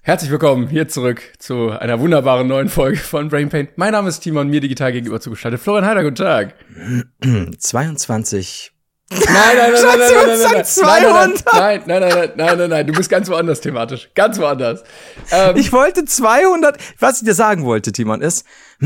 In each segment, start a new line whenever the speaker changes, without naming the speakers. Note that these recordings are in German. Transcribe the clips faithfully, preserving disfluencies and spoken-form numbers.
Herzlich willkommen hier zurück zu einer wunderbaren neuen Folge von Brain Pain. Mein Name ist Timon, mir digital gegenüber zugeschaltet. Florian Heider, guten Tag.
zweiundzwanzig
Nein, nein, nein, nein, nein, nein, nein, nein,
zweihundert.
nein, nein, nein, nein, nein, nein, nein, du bist ganz woanders thematisch, ganz woanders.
Ähm, ich wollte zweihundert, was ich dir sagen wollte, Timon, ist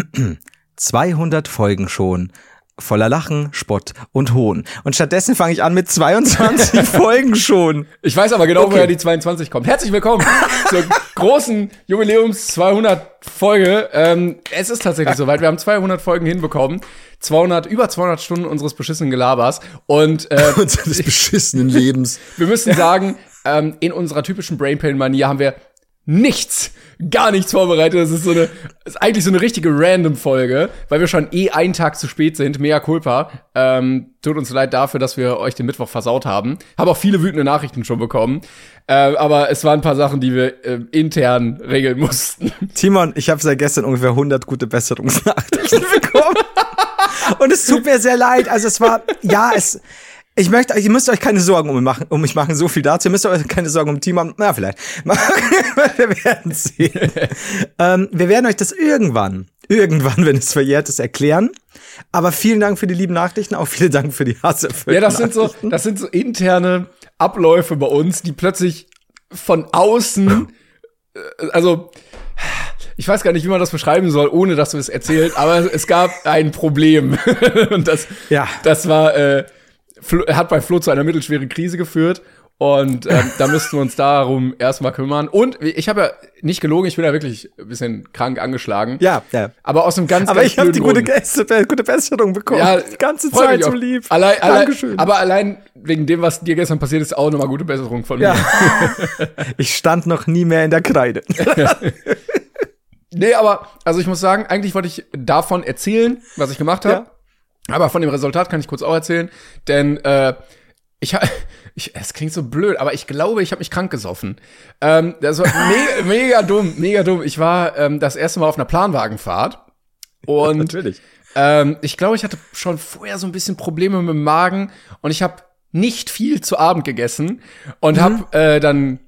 zweihundert Folgen schon. Voller Lachen, Spott und Hohn. Und stattdessen fange ich an mit zweiundzwanzig Folgen schon.
Ich weiß aber genau,
Okay.
woher die zweiundzwanzig kommt. Herzlich willkommen zur großen Jubiläums zweihundert Folge. Ähm, es ist tatsächlich soweit. Wir haben zweihundert Folgen hinbekommen. zweihundert, über zweihundert Stunden unseres beschissenen Gelabers. Und, äh,
Unseres beschissenen Lebens.
Wir müssen sagen, ähm, in unserer typischen Brain Pain-Manier haben wir nichts, gar nichts vorbereitet. Das ist so eine, das ist eigentlich so eine richtige Random-Folge, weil wir schon eh einen Tag zu spät sind. Mea culpa. Ähm, tut uns leid dafür, dass wir euch den Mittwoch versaut haben. Habe auch viele wütende Nachrichten schon bekommen. Äh, aber es waren ein paar Sachen, die wir äh, intern regeln mussten.
Timon, ich habe seit gestern ungefähr hundert gute Besserungsnachrichten bekommen. Und es tut mir sehr leid. Also es war, ja, es... Ich möchte, ihr müsst euch keine Sorgen um mich machen, um mich machen, so viel dazu. Ihr müsst euch keine Sorgen um Timon, na, vielleicht. Wir werden sehen. ähm, wir werden euch das irgendwann, irgendwann, wenn es verjährt ist, erklären. Aber vielen Dank für die lieben Nachrichten, auch vielen Dank für die hasserfüllten
Ja, das sind so,
Nachrichten.
das sind so interne Abläufe bei uns, die plötzlich von außen, äh, also, ich weiß gar nicht, wie man das beschreiben soll, ohne dass du es erzählst, aber es gab ein Problem. Und das,
Ja.
das war, äh, Flo, hat bei Flo zu einer mittelschweren Krise geführt und ähm, da müssten wir uns darum erstmal kümmern. Und ich habe ja nicht gelogen, ich bin ja wirklich ein bisschen krank angeschlagen.
Ja, ja.
Aber aus einem ganz,
Aber
ganz
ich habe die
blöden
gute,
Grund.
Gäste, gute Besserung bekommen.
Ja,
die ganze
freu
Zeit
mich
so
auch.
lieb.
Allein, allein,
Dankeschön.
aber allein wegen dem, was dir gestern passiert ist, auch nochmal gute Besserung von
Ja.
mir.
Ich stand noch nie mehr in der Kreide.
Nee, aber, also ich muss sagen, eigentlich wollte ich davon erzählen, was ich gemacht habe.
Ja.
Aber von dem Resultat kann ich kurz auch erzählen, denn äh, ich habe, ich, es klingt so blöd, aber ich glaube, ich habe mich krank gesoffen. Ähm, das war me mega dumm, mega dumm. Ich war ähm, das erste Mal auf einer Planwagenfahrt und
Natürlich.
ähm, ich glaube, ich hatte schon vorher so ein bisschen Probleme mit dem Magen und ich habe nicht viel zu Abend gegessen und
Mhm.
habe äh, dann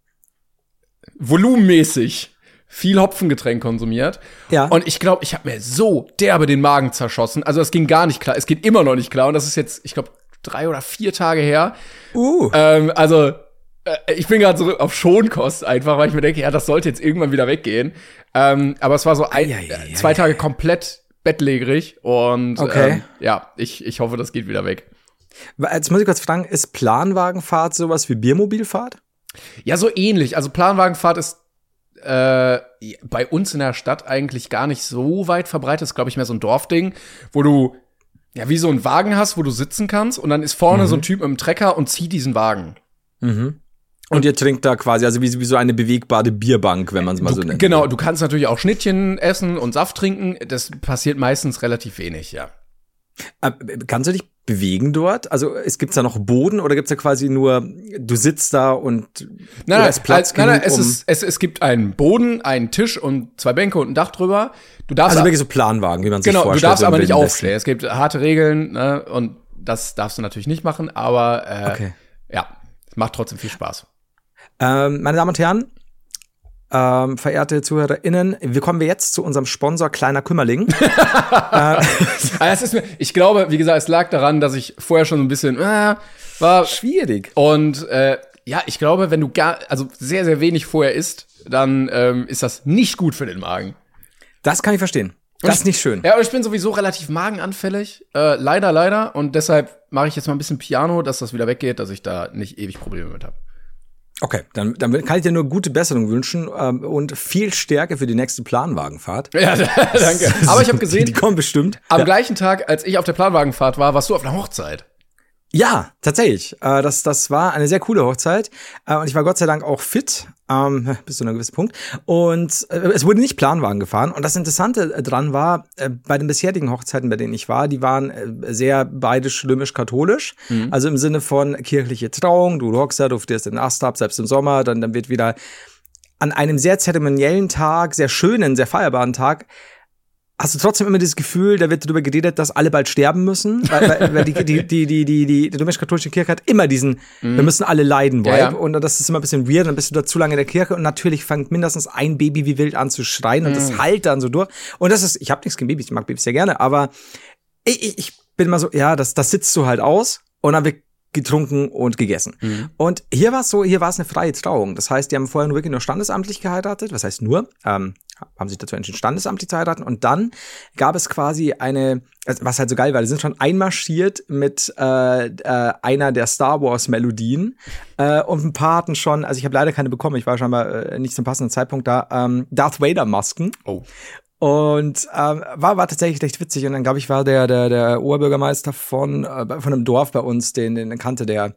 volumenmäßig viel Hopfengetränk konsumiert.
Ja.
Und ich glaube, ich habe mir so derbe den Magen zerschossen. Also es ging gar nicht klar. Es geht immer noch nicht klar. Und das ist jetzt, ich glaube, drei oder vier Tage her.
Uh.
Ähm, also äh, ich bin gerade so auf Schonkost einfach, weil ich mir denke, ja, das sollte jetzt irgendwann wieder weggehen. Ähm, aber es war so ein,
Ei, ei, ei,
äh, zwei
ei.
Tage komplett bettlägerig. Und
Okay.
ähm, ja, ich, ich hoffe, das geht wieder weg.
Jetzt muss ich kurz fragen, ist Planwagenfahrt sowas wie Biermobilfahrt?
Ja, so ähnlich. Also Planwagenfahrt ist äh, bei uns in der Stadt eigentlich gar nicht so weit verbreitet. Das ist, glaube ich, mehr so ein Dorfding, wo du ja wie so einen Wagen hast, wo du sitzen kannst und dann ist vorne
Mhm.
so ein Typ mit einem Trecker und zieht diesen Wagen.
Mhm. Und ihr trinkt da quasi, also wie, wie so eine bewegbare Bierbank, wenn man es mal
Du,
so nennt.
genau, du kannst natürlich auch Schnittchen essen und Saft trinken. Das passiert meistens relativ wenig, ja.
Äh, Kannst du dich bewegen dort? Also es gibt's da noch Boden oder gibt's da quasi nur, du sitzt da und
Nein,
oder
nein,
ist Platz
nein, nein,
genug,
es,
um,
ist, es, es gibt einen Boden, einen Tisch und zwei Bänke und ein Dach drüber. Du darfst
also wirklich so Planwagen, wie man sich
Genau, du
vorstellt.
darfst
so im
aber nicht
Wilden
aufstehen. Es gibt harte Regeln, ne, und das darfst du natürlich nicht machen, aber äh,
Okay.
ja, es macht trotzdem viel Spaß.
Ähm, meine Damen und Herren, ähm, verehrte ZuhörerInnen, wir kommen wir jetzt zu unserem Sponsor Kleiner Kümmerling.
Also es ist mir, ich glaube, wie gesagt, es lag daran, dass ich vorher schon so ein bisschen äh, war
Schwierig.
und äh, ja, ich glaube, wenn du gar, also sehr, sehr wenig vorher isst, dann ähm, ist das nicht gut für den Magen.
Das kann ich verstehen. Das ist nicht schön.
Ja, aber ich bin sowieso relativ magenanfällig, äh, leider, leider, und deshalb mache ich jetzt mal ein bisschen Piano, dass das wieder weggeht, dass ich da nicht ewig Probleme mit habe.
Okay, dann, dann kann ich dir nur gute Besserung wünschen ähm, und viel Stärke für die nächste Planwagenfahrt.
Ja, danke. Aber ich habe gesehen,
Die, die kommen bestimmt.
am
Ja.
gleichen Tag, als ich auf der Planwagenfahrt war, warst du auf einer Hochzeit.
Ja, tatsächlich. Äh, das, das war eine sehr coole Hochzeit. Äh, und ich war Gott sei Dank auch fit, ähm, bis zu einem gewissen Punkt. Und äh, es wurde nicht Planwagen gefahren. Und das Interessante äh, dran war, äh, bei den bisherigen Hochzeiten, bei denen ich war, die waren äh, sehr beide schlömisch-katholisch.
Mhm.
Also im Sinne von kirchliche Trauung, du hockst da, du fährst den Ast ab, selbst im Sommer, dann, dann wird wieder an einem sehr zeremoniellen Tag, sehr schönen, sehr feierbaren Tag, hast du trotzdem immer dieses Gefühl, da wird darüber geredet, dass alle bald sterben müssen, weil, weil, weil die, die, die, die, die, die, die römisch-katholische Kirche hat immer diesen, mhm. wir müssen alle leiden, Vibe. Ja, ja. Und das ist immer ein bisschen weird, dann bist du da zu lange in der Kirche und natürlich fängt mindestens ein Baby wie wild an zu schreien und mhm. das halt dann so durch. Und das ist, ich habe nichts gegen Babys, ich mag Babys sehr gerne, aber ich, ich, ich bin immer so, ja, das, das sitzt du halt aus und dann wird getrunken und gegessen. Mhm. Und hier war es so, hier war es eine freie Trauung. Das heißt, die haben vorher nur wirklich nur standesamtlich geheiratet. Was heißt nur? Ähm, haben sich dazu entschieden, standesamtlich zu heiraten. Und dann gab es quasi eine, was halt so geil war, die sind schon einmarschiert mit äh, äh, einer der Star Wars Melodien. Äh, und ein paar hatten schon, also ich habe leider keine bekommen, ich war schon mal äh, nicht zum passenden Zeitpunkt da, ähm, Darth Vader Masken. Oh. Und ähm, war war tatsächlich recht witzig. Und dann, glaube ich, war der der der Oberbürgermeister von äh, von einem Dorf bei uns, den den kannte der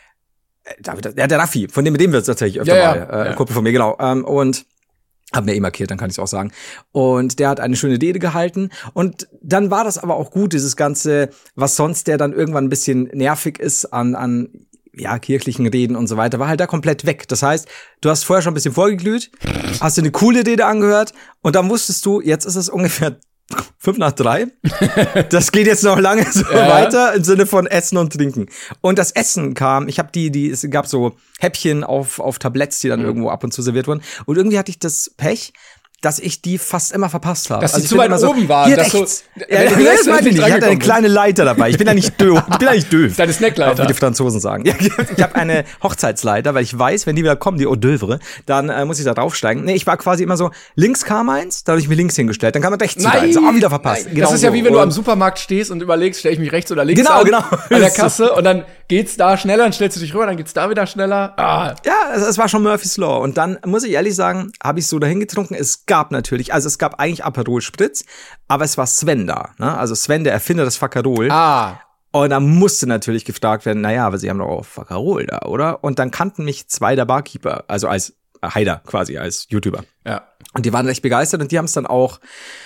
äh, der, der Raffi, von dem mit dem wir tatsächlich öfter ja, mal, äh, ja. Kumpel von mir, genau. Ähm, und hab mir eh markiert, dann kann ich es auch sagen. Und der hat eine schöne Rede gehalten. Und dann war das aber auch gut, dieses Ganze, was sonst der dann irgendwann ein bisschen nervig ist an an ja, kirchlichen Reden und so weiter, war halt da komplett weg. Das heißt, du hast vorher schon ein bisschen vorgeglüht, hast dir eine coole Rede angehört und dann wusstest du, jetzt ist es ungefähr fünf nach drei. Das geht jetzt noch lange so ja. weiter im Sinne von Essen und Trinken. Und das Essen kam, ich habe die, die, es gab so Häppchen auf, auf Tabletts, die dann mhm. irgendwo ab und zu serviert wurden. Und irgendwie hatte ich das Pech, dass ich die fast immer verpasst habe.
Dass
also
die zu weit so, oben waren. Dass
so, ja, ja, das meine ich nicht. Ich hatte eine kleine Leiter dabei. Ich bin ja nicht doof. Ich bin ja nicht doof.
Deine Snackleiter.
Wie die Franzosen sagen. Ja, ich habe eine Hochzeitsleiter, weil ich weiß, wenn die wieder kommen, die Hors d'oeuvre, dann äh, muss ich da draufsteigen. Nee, ich war quasi immer so, links kam eins, da habe ich mich links hingestellt. Dann kam man rechts wieder eins. Auch wieder verpasst.
Genau das ist so. Ja wie wenn du am Supermarkt stehst und überlegst, stelle ich mich rechts oder links
genau,
an,
genau.
an der Kasse und dann geht's da schneller, dann stellst du dich rüber, dann geht's da wieder schneller. Ah.
Ja, es, es war schon Murphy's Law. Und dann, muss ich ehrlich sagen, habe ich so dahin getrunken. Es gab natürlich, also es gab eigentlich Aperol Spritz, aber es war Sven da, ne? Also Sven, der Erfinder des Fuckerol.
Ah.
Und da musste natürlich gefragt werden, naja, aber sie haben doch auch Fuckerol da, oder? Und dann kannten mich zwei der Barkeeper, also als Haider quasi, als YouTuber.
Ja.
Und die waren recht begeistert und die haben es dann auch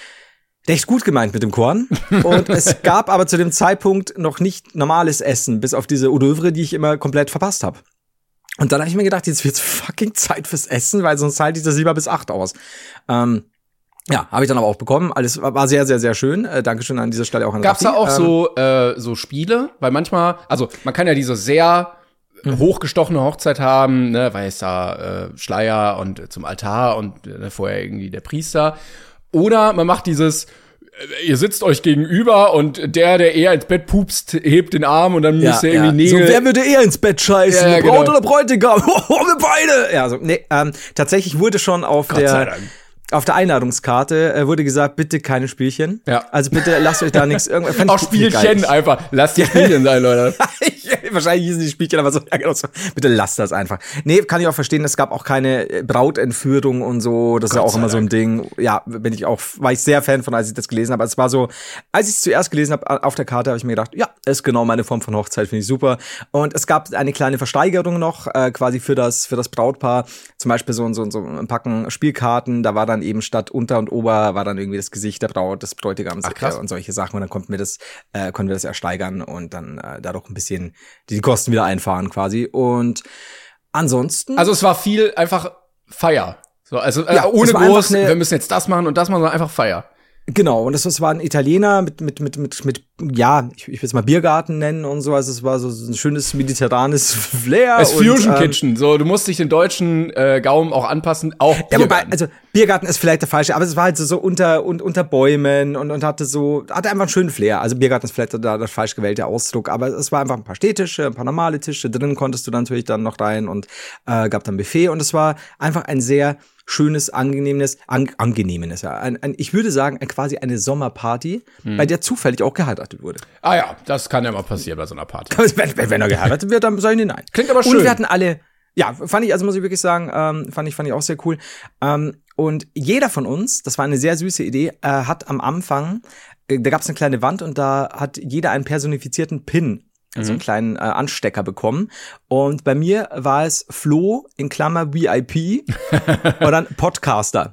recht gut gemeint mit dem Korn. Und es gab aber zu dem Zeitpunkt noch nicht normales Essen, bis auf diese Hors d'oeuvre, die ich immer komplett verpasst habe. Und dann habe ich mir gedacht, jetzt wird's fucking Zeit fürs Essen, weil sonst halte ich das lieber bis acht aus. Ähm, ja, habe ich dann aber auch bekommen. Alles war sehr, sehr, sehr schön. Äh, Dankeschön an dieser Stelle auch an
Gab's
Raffi.
da auch
ähm,
so äh, so Spiele? Weil manchmal, also man kann ja diese sehr mhm. hochgestochene Hochzeit haben, ne, weißer äh, Schleier und zum Altar und äh, vorher irgendwie der Priester. Oder man macht dieses, äh, ihr sitzt euch gegenüber und der, der eher ins Bett pupst, hebt den Arm und dann
ja,
müsst ihr irgendwie
ja.
Nägel.
So, wer würde eher ins Bett scheißen?
Ja,
Braut
genau.
oder Bräutigam? Oh, wir beide! Ja, so, nee, ähm, tatsächlich wurde schon auf
Gott
der
sei Dank.
Auf der Einladungskarte äh, wurde gesagt, bitte keine Spielchen.
Ja.
Also bitte lasst euch da nichts irgendwas.
Auch Spielchen einfach. Lasst die Spielchen sein, Leute.
Wahrscheinlich hießen die Spielchen aber so, ja, genau so. Bitte lasst das einfach. Nee, kann ich auch verstehen, es gab auch keine Brautentführung und so. Das Gott ist ja auch immer Dank. So ein Ding. Ja, bin ich auch, war ich sehr Fan von, als ich das gelesen habe. Es war so, als ich es zuerst gelesen habe auf der Karte, habe ich mir gedacht, ja, ist genau meine Form von Hochzeit, finde ich super. Und es gab eine kleine Versteigerung noch, äh, quasi für das, für das Brautpaar. Zum Beispiel so, so, so ein Packen Spielkarten. Da war dann eben statt Unter und Ober war dann irgendwie das Gesicht der Braut, des Bräutigams. Ach, krass. Und solche Sachen. Und dann konnten wir das, äh, konnten wir das ersteigern und dann äh, dadurch ein bisschen die Kosten wieder einfahren quasi. Und ansonsten.
Also es war viel einfach Feier. So, also äh,
ja,
ohne groß, wir müssen jetzt das machen und das machen, sondern einfach Feier.
Genau, und das, das war ein Italiener mit, mit, mit, mit, mit, ja, ich, ich will es mal Biergarten nennen und so, also es war so ein schönes mediterranes Flair.
Es ist Fusion
und, ähm,
Kitchen, so, du musst dich den deutschen äh, Gaumen auch anpassen, auch
ja, wobei, also Biergarten ist vielleicht der falsche, aber es war halt so, so unter, und, unter Bäumen und, und hatte so, hatte einfach einen schönen Flair. Also Biergarten ist vielleicht da der falsch gewählte Ausdruck, aber es war einfach ein paar Stehtische, ein paar normale Tische, drin konntest du dann natürlich dann noch rein und äh, gab dann Buffet und es war einfach ein sehr schönes, angenehmes, an, angenehmes, ja. Ein, ein, ich würde sagen, ein, quasi eine Sommerparty, hm. bei der zufällig auch geheiratet wurde.
Ah ja, das kann ja mal passieren bei so einer Party.
wenn, wenn, wenn er geheiratet wird, dann sage ich nein.
Klingt aber schön.
Und wir hatten alle, ja, fand ich, also muss ich wirklich sagen, ähm, fand ich, fand ich auch sehr cool. Ähm, und jeder von uns, das war eine sehr süße Idee, äh, hat am Anfang, äh, da gab es eine kleine Wand und da hat jeder einen personifizierten Pin, also einen kleinen äh, Anstecker bekommen. Und bei mir war es Flo in Klammer V I P und dann Podcaster.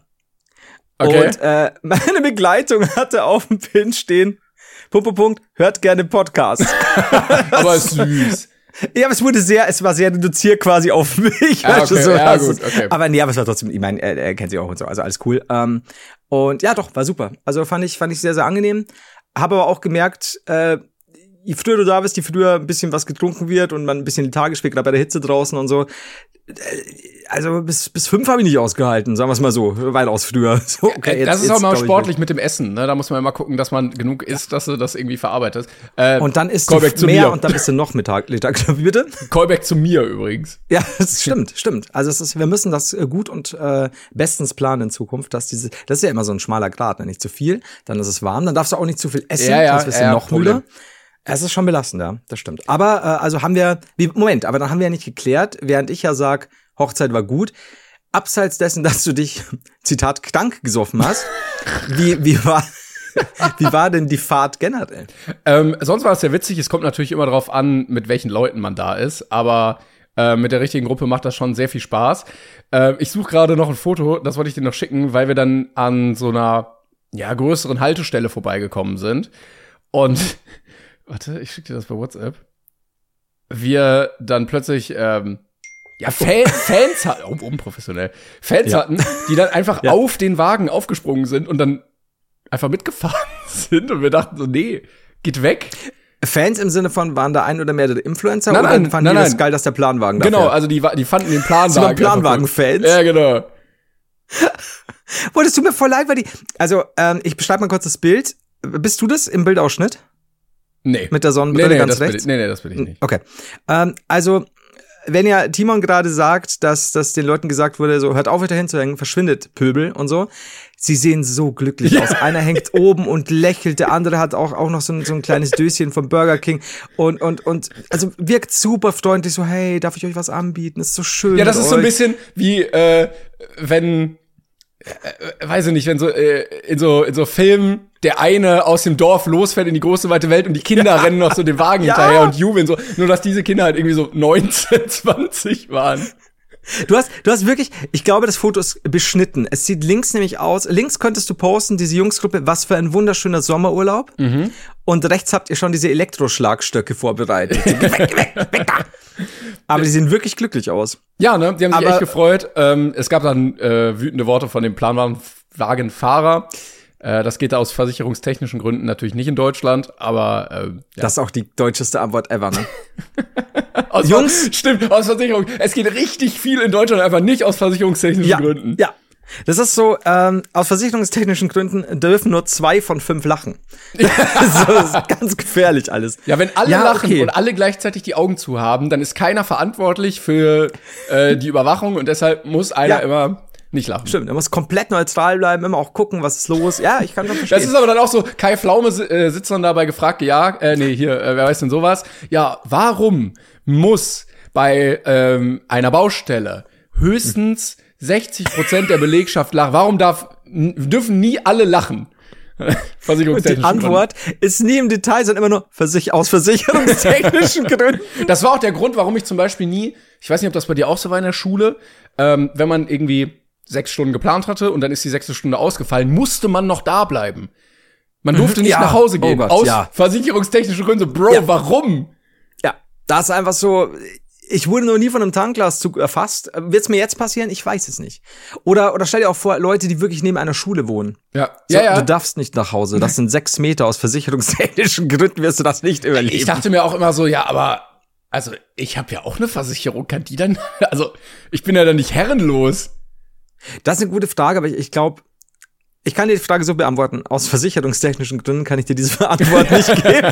Okay. Und äh, meine Begleitung hatte auf dem Pin stehen, Punkt, Punkt, Punkt, hört gerne Podcast.
Aber süß.
Ja, aber es wurde sehr, es war sehr reduziert quasi auf mich.
Ah,
weißt du,
okay,
so,
ja,
also,
gut, okay.
Aber nee, aber es war trotzdem, ich meine, er, er kennt sie auch und so, also alles cool. Ähm, und ja, doch, war super. Also fand ich, fand ich sehr, sehr angenehm. Habe aber auch gemerkt, äh, je früher du da bist, je früher ein bisschen was getrunken wird und man ein bisschen lethargisch wird, gerade bei der Hitze draußen und so. Also bis bis fünf habe ich nicht ausgehalten, sagen wir es mal so, weitaus früher. So, okay, jetzt,
das ist
jetzt,
auch mal
glaub
sportlich mit dem Essen, ne? Da muss man immer gucken, dass man genug isst, dass du das irgendwie verarbeitest. Äh,
Und dann isst du
Callback zu
mehr
mir.
und dann bist du noch Mittag, Mittag, wie bitte?
Callback zu mir übrigens.
Ja, das stimmt, stimmt. Also es ist, wir müssen das äh, gut und äh, bestens planen in Zukunft, dass diese, das ist ja immer so ein schmaler Grat, ne? Nicht zu viel, dann ist es warm, dann darfst du auch nicht zu viel essen,
Ja, ja,
sonst bist du
ja,
noch
Problem.
müder. Es ist schon belastend, ja, das stimmt. Aber äh, also haben wir, wie, Moment, aber dann haben wir ja nicht geklärt, während ich ja sag, Hochzeit war gut. Abseits dessen, dass du dich, Zitat, krank gesoffen hast, wie, wie war, wie war denn die Fahrt generell?
Ähm, sonst war es sehr witzig. Es kommt natürlich immer darauf an, mit welchen Leuten man da ist. Aber äh, mit der richtigen Gruppe macht das schon sehr viel Spaß. Äh, ich suche gerade noch ein Foto, das wollte ich dir noch schicken, weil wir dann an so einer ja, größeren Haltestelle vorbeigekommen sind. Und, warte, ich schicke dir das bei WhatsApp. Wir dann plötzlich ähm, ja, Fan, Fans hatten, oh, unprofessionell, Fans
Ja.
hatten, die dann einfach
Ja.
auf den Wagen aufgesprungen sind und dann einfach mitgefahren sind und wir dachten so, nee, geht weg.
Fans im Sinne von, waren da ein oder mehrere Influencer
Nein,
oder
nein,
fanden
nein,
die das
nein.
geil, dass der Planwagen da
Genau,
fährt?
also die, wa- die fanden den Planwagen.
Sie waren
einfach cool.
Planwagen-Fans?
Ja, genau.
Boah, das tut mir voll leid, weil die, also ähm, ich beschreibe mal kurz das Bild. Bist du das im Bildausschnitt?
Nee.
Mit der
nee,
Sonnenbrille
nee,
ganz
das bin
rechts?
ich, nee, nee, das bin ich nicht.
Okay. Ähm, also, wenn ja Timon gerade sagt, dass, dass den Leuten gesagt wurde, so, hört auf, weiter hinzuhängen, verschwindet, Pöbel und so. Sie sehen so glücklich
Ja.
aus. Einer hängt oben und lächelt, der andere hat auch, auch noch so ein, so ein kleines Döschen vom Burger King und, und, und, also wirkt super freundlich, so, hey, darf ich euch was anbieten? Ist so schön.
Ja, das
mit
ist so ein
euch.
bisschen wie, äh, wenn, äh, weiß ich nicht, wenn so, äh, in so, in so Filmen der eine aus dem Dorf losfährt in die große weite Welt und die Kinder
Ja.
rennen noch so den Wagen
Ja.
hinterher und jubeln so. Nur, dass diese Kinder halt irgendwie so neunzehn, zwanzig waren.
Du hast, du hast wirklich, ich glaube, das Foto ist beschnitten. Es sieht links nämlich aus, links könntest du posten, diese Jungsgruppe, was für ein wunderschöner Sommerurlaub.
Mhm.
Und rechts habt ihr schon diese Elektroschlagstöcke vorbereitet. So, geh weg, geh weg, weg da. Aber die sehen wirklich glücklich aus.
Ja, ne, die haben sich
Aber-
echt gefreut. Ähm, es gab dann äh, wütende Worte von dem Planwagenfahrer. Äh, das geht aus versicherungstechnischen Gründen natürlich nicht in Deutschland, aber äh, ja.
Das ist auch die deutscheste Antwort ever, ne?
aus,
Jungs-
stimmt, aus Versicherung. Es geht richtig viel in Deutschland einfach nicht aus versicherungstechnischen
Ja,
Gründen.
ja. Das ist so, ähm, aus versicherungstechnischen Gründen dürfen nur zwei von fünf lachen. so, das ist ganz gefährlich alles.
Ja, wenn alle
Ja,
lachen
okay.
und alle gleichzeitig die Augen zu haben, dann ist keiner verantwortlich für äh, die Überwachung und deshalb muss einer
Ja.
immer nicht lachen.
Stimmt, er muss komplett neutral bleiben, immer auch gucken, was ist los. Ja, ich kann schon verstehen.
Das ist aber dann auch so, Kai Pflaume äh, sitzt dann dabei gefragt, ja, äh, nee, hier, äh, wer weiß denn sowas? Ja, warum muss bei ähm, einer Baustelle höchstens sechzig Prozent der Belegschaft lachen? Warum darf, n- dürfen nie alle lachen?
Und die
Versicherungstechnischen
Antwort ist nie im Detail, sondern immer nur versich aus versicherungstechnischen Gründen.
Gründen. Das war auch der Grund, warum ich zum Beispiel nie, ich weiß nicht, ob das bei dir auch so war in der Schule, ähm, wenn man irgendwie sechs Stunden geplant hatte und dann ist die sechste Stunde ausgefallen, musste man noch da bleiben. Man durfte nicht
Ja.
nach Hause
Oh
gehen.
Gott,
aus
ja.
versicherungstechnischen Gründen. So, Bro,
Ja.
warum?
Ja, das ist einfach so. Ich wurde noch nie von einem Tanklastzug erfasst. Wird's mir jetzt passieren? Ich weiß es nicht. Oder, oder stell dir auch vor, Leute, die wirklich neben einer Schule wohnen.
Ja,
So,
ja, ja.
Du darfst nicht nach Hause. Das sind sechs Meter. Aus versicherungstechnischen Gründen wirst du das nicht überleben.
Ich dachte mir auch immer so, ja, aber also ich habe ja auch eine Versicherung, kann die dann? Also ich bin ja dann nicht herrenlos.
Das ist eine gute Frage, aber ich, ich glaube, ich kann dir die Frage so beantworten. Aus versicherungstechnischen Gründen kann ich dir diese Antwort nicht geben.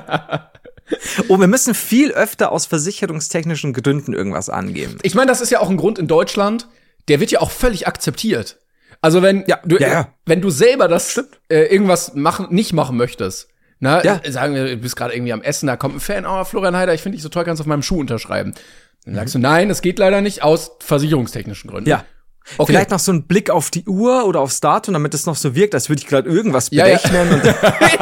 Und wir müssen viel öfter aus versicherungstechnischen Gründen irgendwas angeben.
Ich meine, das ist ja auch ein Grund in Deutschland, der wird ja auch völlig akzeptiert. Also wenn
Ja,
du
ja, ja.
wenn du selber das äh, irgendwas machen nicht machen möchtest, na,
Ja.
sagen wir, du bist gerade irgendwie am Essen, da kommt ein Fan, oh, Florian Heider, ich finde dich so toll, kannst du auf meinem Schuh unterschreiben. Dann sagst du, nein, das geht leider nicht aus versicherungstechnischen Gründen.
Ja.
Okay.
Vielleicht noch so ein Blick auf die Uhr oder aufs Datum, damit es noch so wirkt, als würde ich gerade irgendwas
Ja, ja.
berechnen. Und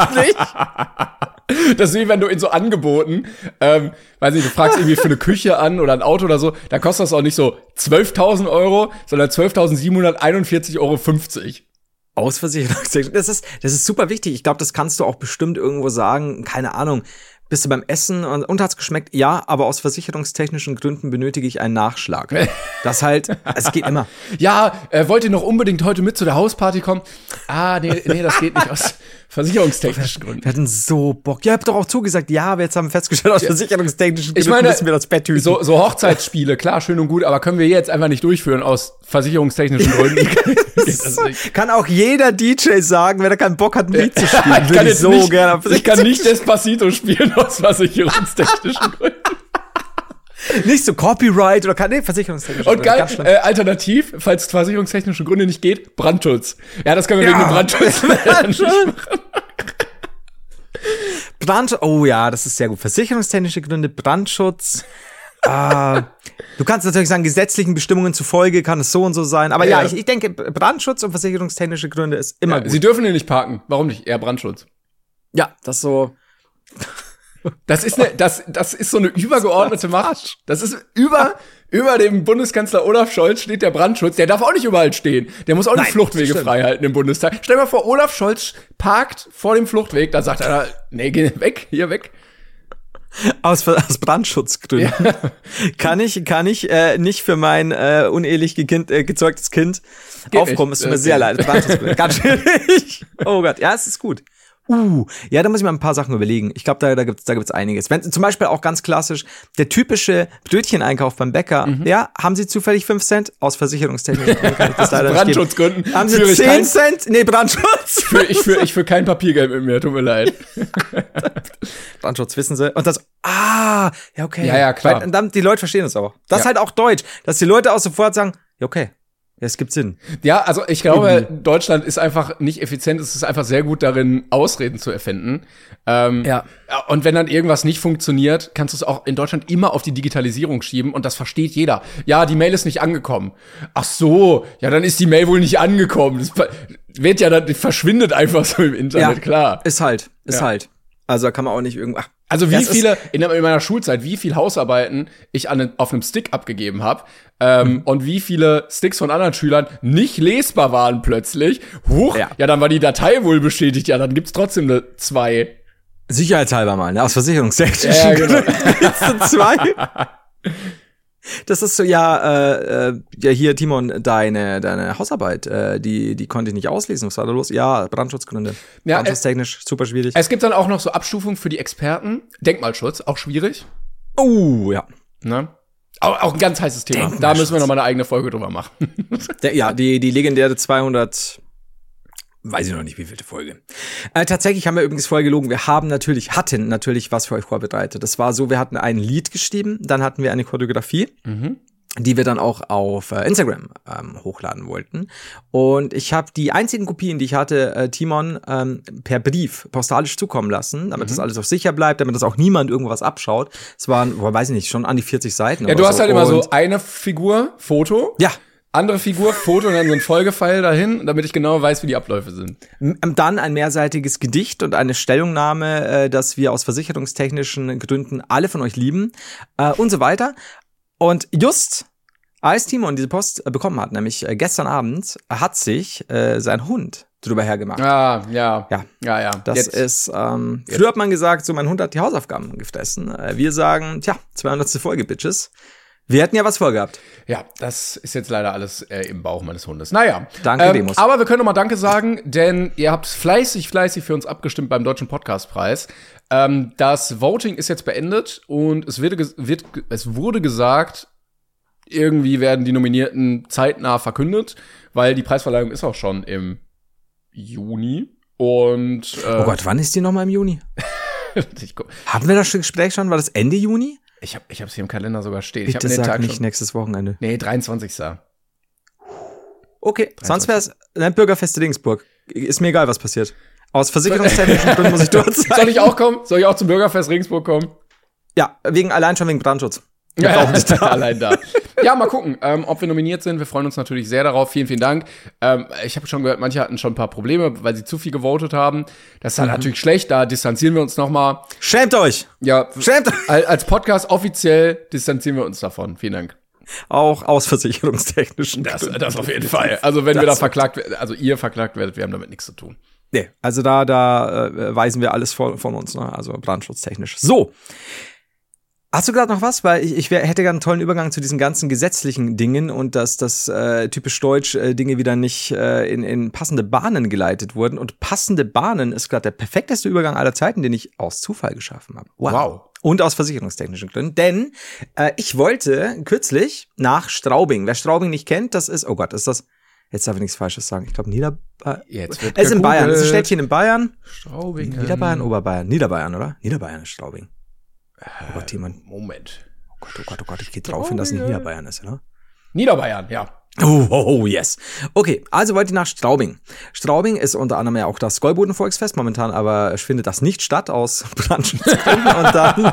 Das ist wie wenn du in so Angeboten, ähm, weiß nicht, du fragst irgendwie für eine Küche an oder ein Auto oder so, da kostet das auch nicht so zwölftausend Euro, sondern zwölftausendsiebenhunderteinundvierzig Euro fünfzig.
Ausversicherungstechnisch. Das ist, das ist super wichtig. Ich glaube, das kannst du auch bestimmt irgendwo sagen. Keine Ahnung. Bist du beim Essen und, und hat's geschmeckt? Ja, aber aus versicherungstechnischen Gründen benötige ich einen Nachschlag. Das halt, es geht immer.
Ja, äh, wollt ihr noch unbedingt heute mit zu der Hausparty kommen? Ah, nee, nee, das geht nicht aus versicherungstechnischen Gründen.
Wir hatten so Bock. Ja, ihr habt doch auch zugesagt, ja, aber jetzt haben wir festgestellt, aus versicherungstechnischen Gründen
ich meine,
müssen wir das Bett hüten.
So, so Hochzeitsspiele, klar, schön und gut, aber können wir jetzt einfach nicht durchführen aus versicherungstechnischen Gründen.
Das kann auch jeder D J sagen, wenn er keinen Bock hat, ein Lied zu spielen.
ich kann jetzt so nicht, gerne ich kann nicht Despacito spielen aus versicherungstechnischen Gründen.
Nicht so Copyright oder kann, nee, versicherungstechnische
Und geil, äh, alternativ, falls versicherungstechnische Gründe nicht geht, Brandschutz. Ja, das können wir
ja,
wegen dem Brandschutz nicht machen.
Brandschutz, oh ja, das ist sehr gut. Versicherungstechnische Gründe, Brandschutz. äh, du kannst natürlich sagen, gesetzlichen Bestimmungen zufolge kann es so und so sein. Aber ja, ja ich, ich denke, Brandschutz und versicherungstechnische Gründe ist immer
ja,
gut.
Sie dürfen hier nicht parken. Warum nicht? Eher Brandschutz.
Ja, das so.
Das ist eine, das, das ist so eine übergeordnete Macht. Das ist über, über dem Bundeskanzler Olaf Scholz steht der Brandschutz. Der darf auch nicht überall stehen. Der muss auch die
Nein,
Fluchtwege frei halten im Bundestag. Stell dir mal vor, Olaf Scholz parkt vor dem Fluchtweg. Da sagt er, nee, geh weg, hier weg.
Aus, aus Brandschutzgründen ja. kann ich kann ich äh, nicht für mein äh, unehelich gekind, äh, gezeugtes Kind Geht aufkommen. Es tut mir sehr leid. Brandschutzgründe. Ganz schwierig. Oh Gott, ja, es ist gut. Uh, ja, da muss ich mal ein paar Sachen überlegen. Ich glaube, da, da gibt's, da gibt's einiges. Wenn, zum Beispiel auch ganz klassisch, der typische Brötcheneinkauf beim Bäcker. Mhm. Ja, haben Sie zufällig fünf Cent? Aus versicherungstechnischen Gründen kann ich das leider nicht geben.
Brandschutzgründen.
Haben Sie zehn Cent? Nee, Brandschutz.
Für, ich für, ich für kein Papiergeld mit mir, tut mir leid.
Brandschutz, wissen Sie. Und das, ah, ja, okay.
Ja, ja, klar.
Weil, dann, die Leute verstehen das auch. Das
ja.
ist halt auch Deutsch, dass die Leute auch sofort sagen, ja, okay. Ja, es gibt Sinn.
Ja, also ich glaube, Irgendwie. Deutschland ist einfach nicht effizient. Es ist einfach sehr gut darin, Ausreden zu erfinden. Ähm,
ja.
Und wenn dann irgendwas nicht funktioniert, kannst du es auch in Deutschland immer auf die Digitalisierung schieben. Und das versteht jeder. Ja, die Mail ist nicht angekommen. Ach so, ja, dann ist die Mail wohl nicht angekommen. Das wird ja dann, das verschwindet einfach so im Internet,
ja,
klar.
Ist halt, ist
ja.
halt. Also da kann man auch nicht irgendwas.
Also wie viele, in meiner Schulzeit, wie viel Hausarbeiten ich an, auf einem Stick abgegeben habe ähm, mhm. und wie viele Sticks von anderen Schülern nicht lesbar waren plötzlich. Huch, ja. ja, dann war die Datei wohl bestätigt. Ja, dann gibt's trotzdem eine zwei.
Sicherheitshalber mal, ne? Aus Versicherungstechnischen
ja, genau.
zwei. Das ist so, ja, äh, äh, ja, hier, Timon, deine, deine Hausarbeit, äh, die, die konnte ich nicht auslesen. Was war da los? Ja, Brandschutzgründe.
Ja,
Brandschutztechnisch, äh, super schwierig.
Es gibt dann auch noch so Abstufungen für die Experten. Denkmalschutz, auch schwierig.
Oh, ja.
Ne? Auch, auch ein ganz heißes Thema. Da müssen wir noch mal eine eigene Folge drüber machen.
Der, ja, die, die legendäre zweihundert Weiß ich noch nicht, wie vielte Folge. Äh, tatsächlich haben wir übrigens vorher gelogen. Wir haben natürlich, hatten natürlich was für euch vorbereitet. Das war so, wir hatten ein Lied geschrieben, dann hatten wir eine Choreografie, mhm. die wir dann auch auf äh, Instagram ähm, hochladen wollten. Und ich habe die einzigen Kopien, die ich hatte, äh, Timon ähm, per Brief postalisch zukommen lassen, damit mhm. das alles auch sicher bleibt, damit das auch niemand irgendwas abschaut. Es waren, boah, weiß ich nicht, schon an die vierzig Seiten.
Ja, du hast
so.
halt immer so eine Figur, Foto.
Ja.
Andere Figur, Foto und dann so ein Folgefile dahin, damit ich genau weiß, wie die Abläufe sind.
Dann ein mehrseitiges Gedicht und eine Stellungnahme, äh, dass wir aus versicherungstechnischen Gründen alle von euch lieben äh, und so weiter. Und just als Timon diese Post äh, bekommen hat, nämlich äh, gestern Abend, hat sich äh, sein Hund drüber hergemacht.
Ah, ja.
Ja,
ja, ja.
Das
Jetzt.
ist, ähm, früher hat man gesagt, so mein Hund hat die Hausaufgaben gefressen. Äh, wir sagen, tja, zweihundertste Folge, Bitches. Wir hätten ja was vorgehabt.
Ja, das ist jetzt leider alles äh, im Bauch meines Hundes. Naja.
Danke,
ähm,
Demos.
Aber wir können noch mal Danke sagen, denn ihr habt fleißig, fleißig für uns abgestimmt beim Deutschen Podcastpreis. Ähm, das Voting ist jetzt beendet und es, wird, wird, es wurde gesagt, irgendwie werden die Nominierten zeitnah verkündet, weil die Preisverleihung ist auch schon im Juni. Und äh,
oh Gott, wann ist die nochmal im Juni? Haben wir das Gespräch schon? War das Ende Juni?
Ich hab, ich hab's hier im Kalender sogar stehen.
Bitte
ich hab den
sag
Tag
nicht
schon.
Nächstes Wochenende.
Nee, dreiundzwanzigsten
Okay, dreiundzwanzigsten Sonst wär's ne, Bürgerfeste Dingsburg. Ist mir egal, was passiert. Aus versicherungstechnischen Gründen muss ich dort sein.
Soll ich auch kommen? Soll ich auch zum Bürgerfest Regensburg kommen?
Ja, wegen allein schon wegen Brandschutz.
Ja, ja, allein da. Ja, mal gucken, ähm, ob wir nominiert sind. Wir freuen uns natürlich sehr darauf. Vielen, vielen Dank. Ähm, ich habe schon gehört, manche hatten schon ein paar Probleme, weil sie zu viel gewotet haben. Das ist halt mhm. natürlich schlecht. Da distanzieren wir uns noch mal.
Schämt euch!
Ja,
schämt euch!
Als Podcast offiziell distanzieren wir uns davon. Vielen Dank.
Auch aus versicherungstechnischen
Das, das auf jeden Fall. Also wenn das wir da verklagt werden, also ihr verklagt werdet, wir haben damit nichts zu tun.
Nee, also da, da äh, weisen wir alles von, von uns, ne? Also brandschutztechnisch. So. Hast du gerade noch was? Weil ich, ich wär, hätte gerne einen tollen Übergang zu diesen ganzen gesetzlichen Dingen und dass das äh, typisch deutsch äh, Dinge wieder nicht äh, in, in passende Bahnen geleitet wurden. Und passende Bahnen ist gerade der perfekteste Übergang aller Zeiten, den ich aus Zufall geschaffen habe. Wow. wow. Und aus versicherungstechnischen Gründen. Denn äh, ich wollte kürzlich nach Straubing. Wer Straubing nicht kennt, das ist, oh Gott, ist das, jetzt darf ich nichts Falsches sagen. Ich glaube, Nieder... Äh,
jetzt wird
es ist in Bayern. Es ist ein Städtchen in Bayern.
Straubing.
Niederbayern, Oberbayern. Niederbayern, oder? Niederbayern ist Straubing. Oh Gott, jemand.
Moment.
Oh Gott, oh Gott, oh Gott, ich gehe drauf hin, dass es in Niederbayern ist, oder?
Niederbayern, ja.
Oh, oh, oh, yes. Okay, also wollte ich nach Straubing. Straubing ist unter anderem ja auch das Gäuboden-Volksfest, momentan aber findet das nicht statt aus Brandschutzgründen. und dann